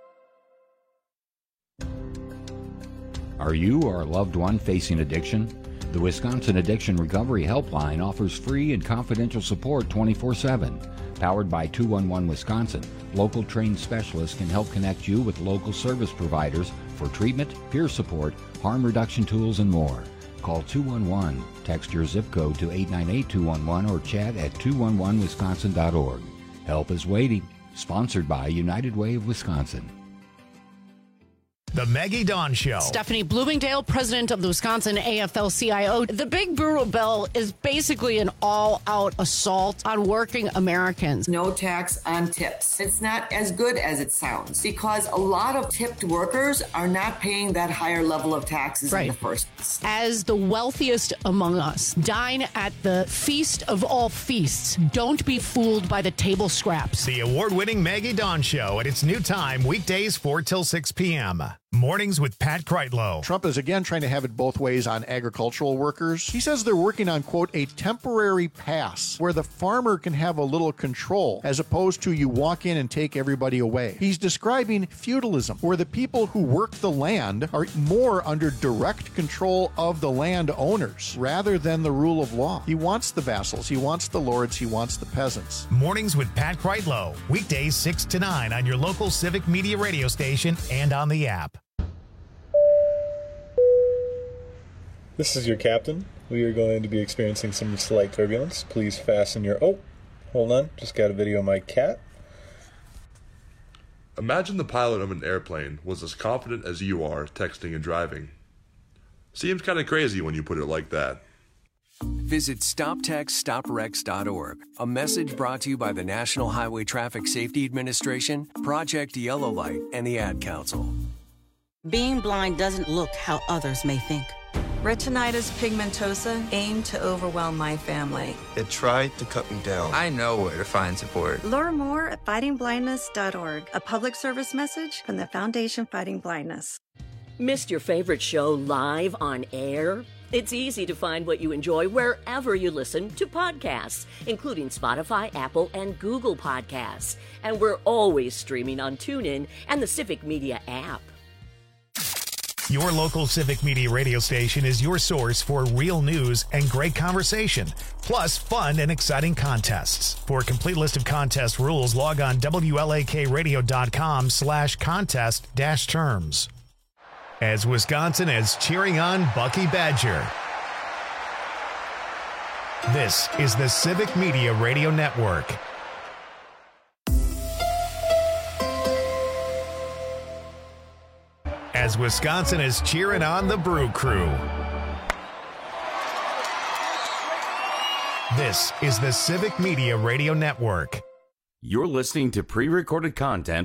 Are you or a loved one facing addiction? The Wisconsin Addiction Recovery Helpline offers free and confidential support twenty-four seven. Powered by two one one Wisconsin, local trained specialists can help connect you with local service providers for treatment, peer support, harm reduction tools, and more. Call two one one, text your zip code to eight nine eight two one one, or chat at two one one wisconsin dot org. Help is waiting. Sponsored by United Way of Wisconsin. The Maggie Dawn Show. Stephanie Bloomingdale, president of the Wisconsin A F L C I O. The Big Brutal Bill is basically an all-out assault on working Americans. No tax on tips. It's not as good as it sounds because a lot of tipped workers are not paying that higher level of taxes Right. in the first place. As the wealthiest among us, dine at the feast of all feasts. Don't be fooled by the table scraps. The award-winning Maggie Dawn Show at its new time, weekdays four till six p.m. Mornings with Pat Kreitlow. Trump is again trying to have it both ways on agricultural workers. He says they're working on, quote, a temporary pass where the farmer can have a little control as opposed to you walk in and take everybody away. He's describing feudalism, where the people who work the land are more under direct control of the landowners rather than the rule of law. He wants the vassals, he wants the lords, he wants the peasants. Mornings with Pat Kreitlow. Weekdays six to nine on your local Civic Media radio station and on the app. This is your captain. We are going to be experiencing some slight turbulence. Please fasten your... Oh, hold on. Just got a video of my cat. Imagine the pilot of an airplane was as confident as you are texting and driving. Seems kind of crazy when you put it like that. Visit stop text stop wrecks dot org. A message brought to you by the National Highway Traffic Safety Administration, Project Yellow Light, and the Ad Council. Being blind doesn't look how others may think. Retinitis pigmentosa aimed to overwhelm my family. It tried to cut me down. I know where to find support. Learn more at fighting blindness dot org, a public service message from the Foundation Fighting Blindness. Missed your favorite show live on air? It's easy to find what you enjoy wherever you listen to podcasts, including Spotify, Apple, and Google Podcasts. And we're always streaming on TuneIn and the Civic Media app. Your local Civic Media radio station is your source for real news and great conversation, plus fun and exciting contests. For a complete list of contest rules, log on W L A K radio dot com slash contest dash terms. As Wisconsin is cheering on Bucky Badger. This is the Civic Media Radio Network. As Wisconsin is cheering on the Brew Crew. This is the Civic Media Radio Network. You're listening to pre-recorded content.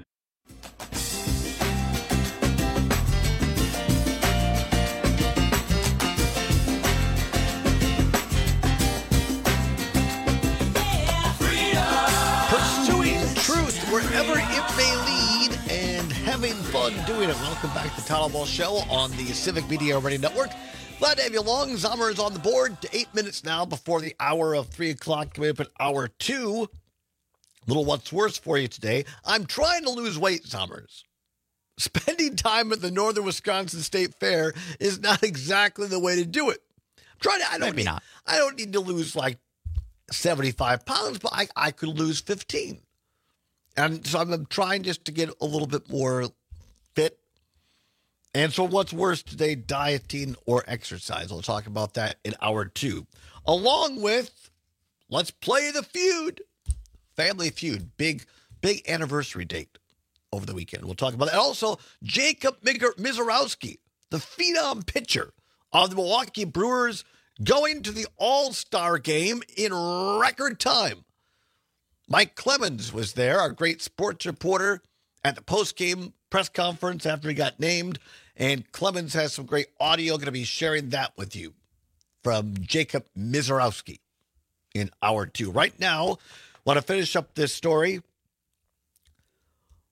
Pursuing truth wherever it may lead and having fun doing it. Welcome back to the Town Hall Show on the Civic Media Radio Network. Glad to have you along. Zommer is on the board. Eight minutes now before the hour of three o'clock. Coming up at hour two. Little what's worse for you today. I'm trying to lose weight, Zommers. Spending time at the Northern Wisconsin State Fair is not exactly the way to do it. I'm trying to. I don't Maybe need, not. I don't need to lose like seventy-five pounds, but I, I could lose fifteen. And so I'm trying just to get a little bit more fit. And so what's worse today, dieting or exercise? We'll talk about that in hour two. Along with, let's play the feud. Family Feud. Big, big anniversary date over the weekend. We'll talk about that. And also, Jacob Misiorowski, the phenom pitcher of the Milwaukee Brewers, going to the All-Star game in record time. Mike Clemens was there, our great sports reporter, at the post-game press conference after he got named. And Clemens has some great audio. Going to be sharing that with you from Jacob Misiorowski in hour two. Right now, want to finish up this story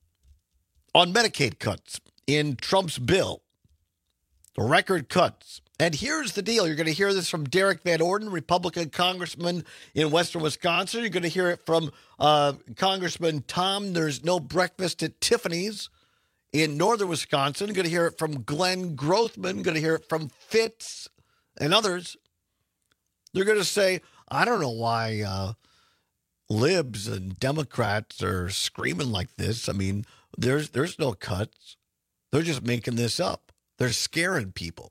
on Medicaid cuts in Trump's bill. The record cuts And here's the deal. You're going to hear this from Derek Van Orden, Republican congressman in western Wisconsin. You're going to hear it from uh, Congressman Tom, There's No Breakfast at Tiffany's in northern Wisconsin. You're going to hear it from Glenn Grothman. You're going to hear it from Fitz and others. They're going to say, I don't know why uh, libs and Democrats are screaming like this. I mean, there's there's no cuts. They're just making this up. They're scaring people.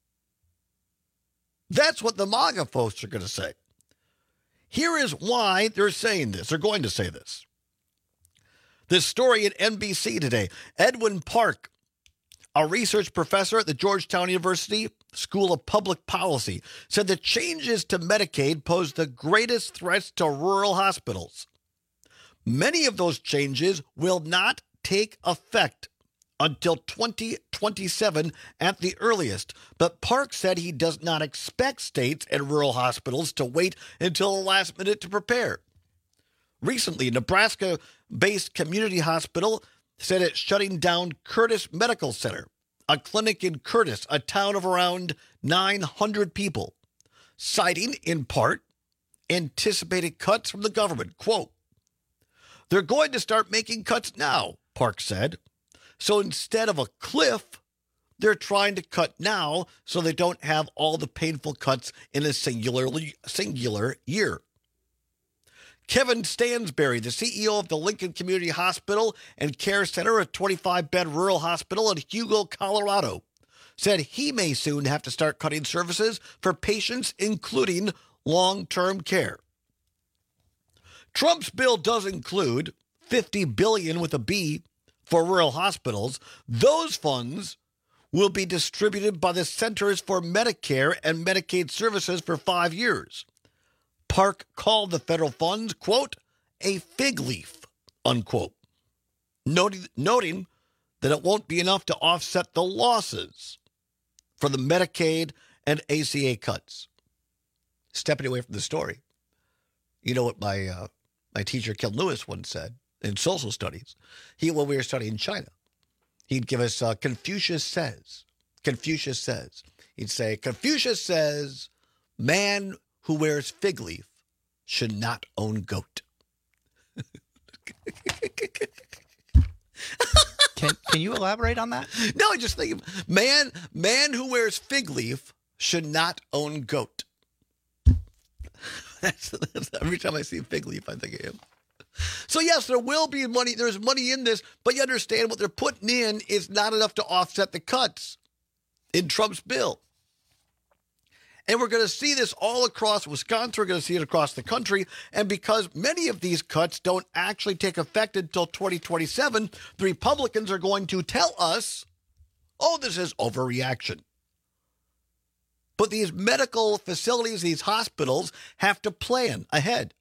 That's what the MAGA folks are going to say. Here is why they're saying this. They're going to say this. This story at N B C today. Edwin Park, a research professor at the Georgetown University School of Public Policy, said the changes to Medicaid pose the greatest threats to rural hospitals. Many of those changes will not take effect until twenty twenty-seven at the earliest. But Park said he does not expect states and rural hospitals to wait until the last minute to prepare. Recently, a Nebraska-based community hospital said it's shutting down Curtis Medical Center, a clinic in Curtis, a town of around nine hundred people, citing, in part, anticipated cuts from the government. Quote, "They're going to start making cuts now," Park said. So instead of a cliff, they're trying to cut now so they don't have all the painful cuts in a singular, singular year. Kevin Stansberry, the C E O of the Lincoln Community Hospital and Care Center, a twenty-five bed rural hospital in Hugo, Colorado, said he may soon have to start cutting services for patients, including long-term care. Trump's bill does include fifty billion dollars with a B for rural hospitals. Those funds will be distributed by the Centers for Medicare and Medicaid Services for five years. Park called the federal funds, quote, a fig leaf, unquote, noting, noting that it won't be enough to offset the losses for the Medicaid and A C A cuts. Stepping away from the story, you know what my uh, my teacher, Ken Lewis, once said in social studies. He, when we were studying China, he'd give us uh, Confucius says. Confucius says. He'd say, Confucius says, man who wears fig leaf should not own goat. Can can you elaborate on that? No, I just think man man who wears fig leaf should not own goat. That's, that's, every time I see a fig leaf, I think of him. So yes, there will be money. There's money in this, but you understand what they're putting in is not enough to offset the cuts in Trump's bill. And we're going to see this all across Wisconsin. We're going to see it across the country. And because many of these cuts don't actually take effect until twenty twenty-seven, the Republicans are going to tell us, oh, this is overreaction. But these medical facilities, these hospitals, have to plan ahead.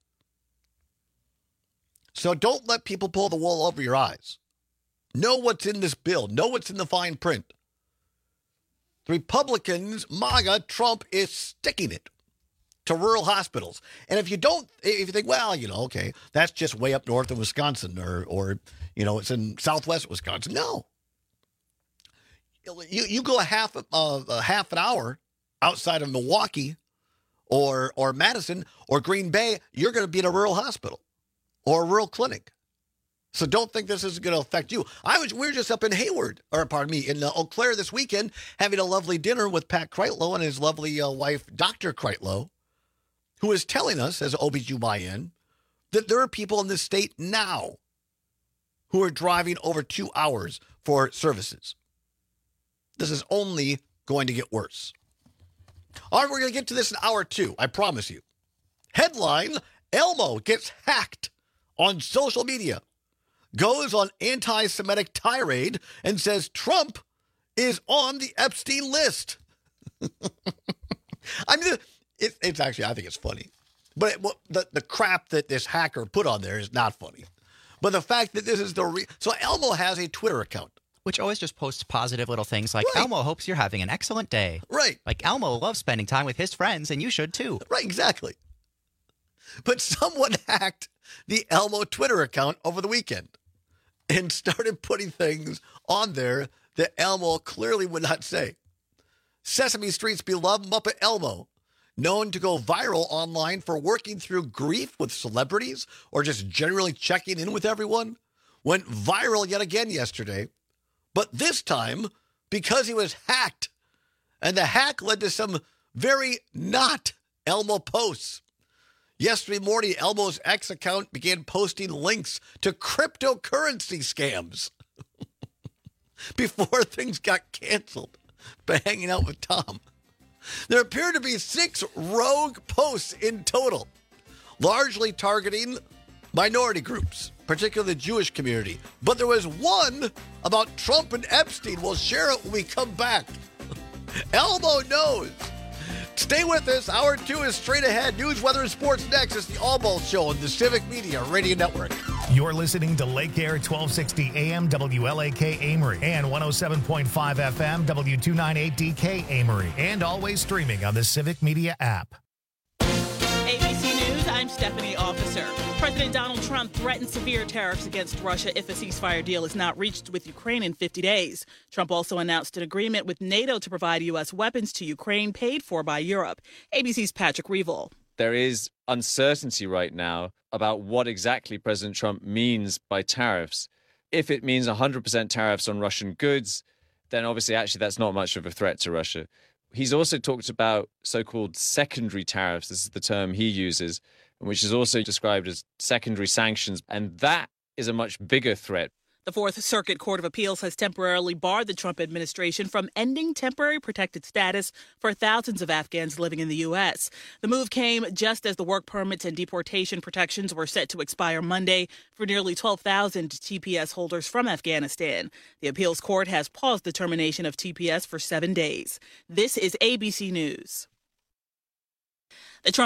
So don't let people pull the wool over your eyes. Know what's in this bill. Know what's in the fine print. The Republicans, MAGA, Trump is sticking it to rural hospitals. And if you don't, if you think, well, you know, okay, that's just way up north in Wisconsin or, or you know, it's in southwest Wisconsin. No. You, you go a half, uh, a half an hour outside of Milwaukee or, or Madison or Green Bay, you're going to be in a rural hospital or a rural clinic. So don't think this is going to affect you. I was we were just up in Hayward, or pardon me, in uh, Eau Claire this weekend, having a lovely dinner with Pat Kreitlow and his lovely uh, wife, Doctor Kreitlow, who is telling us, as O B G Y N, that there are people in this state now who are driving over two hours for services. This is only going to get worse. All right, we're going to get to this in hour two, I promise you. Headline, Elmo gets hacked on social media. Goes on anti-Semitic tirade and says Trump is on the Epstein list. I mean, it, it's actually, I think it's funny. But it, the, the crap that this hacker put on there is not funny. But the fact that this is the... Re- so Elmo has a Twitter account. Which always just posts positive little things like, right. Elmo hopes you're having an excellent day. Right. Like, Elmo loves spending time with his friends, and you should too. Right, exactly. But someone hacked the Elmo Twitter account over the weekend and started putting things on there that Elmo clearly would not say. Sesame Street's beloved Muppet Elmo, known to go viral online for working through grief with celebrities or just generally checking in with everyone, went viral yet again yesterday. But this time, because he was hacked. And the hack led to some very not Elmo posts. Yesterday morning, Elmo's X account began posting links to cryptocurrency scams before things got canceled by hanging out with Tom. There appear to be six rogue posts in total, largely targeting minority groups, particularly the Jewish community. But there was one about Trump and Epstein. We'll share it when we come back. Elmo knows. Stay with us. Hour two is straight ahead. News, weather, and sports next. It's the Allball Show on the Civic Media Radio Network. You're listening to Lake Air twelve sixty A M W L A K Amory and one oh seven point five F M W two ninety-eight D K Amory, and always streaming on the Civic Media app. A B C News, I'm Stephanie Officer. President Donald Trump threatened severe tariffs against Russia if a ceasefire deal is not reached with Ukraine in fifty days. Trump also announced an agreement with NATO to provide U S weapons to Ukraine paid for by Europe. A B C's Patrick Reevell. There is uncertainty right now about what exactly President Trump means by tariffs. If it means one hundred percent tariffs on Russian goods, then obviously actually that's not much of a threat to Russia. He's also talked about so-called secondary tariffs. This is the term he uses, which is also described as secondary sanctions. And that is a much bigger threat. The Fourth Circuit Court of Appeals has temporarily barred the Trump administration from ending temporary protected status for thousands of Afghans living in the U S. The move came just as the work permits and deportation protections were set to expire Monday for nearly twelve thousand T P S holders from Afghanistan. The appeals court has paused the termination of T P S for seven days. This is A B C News.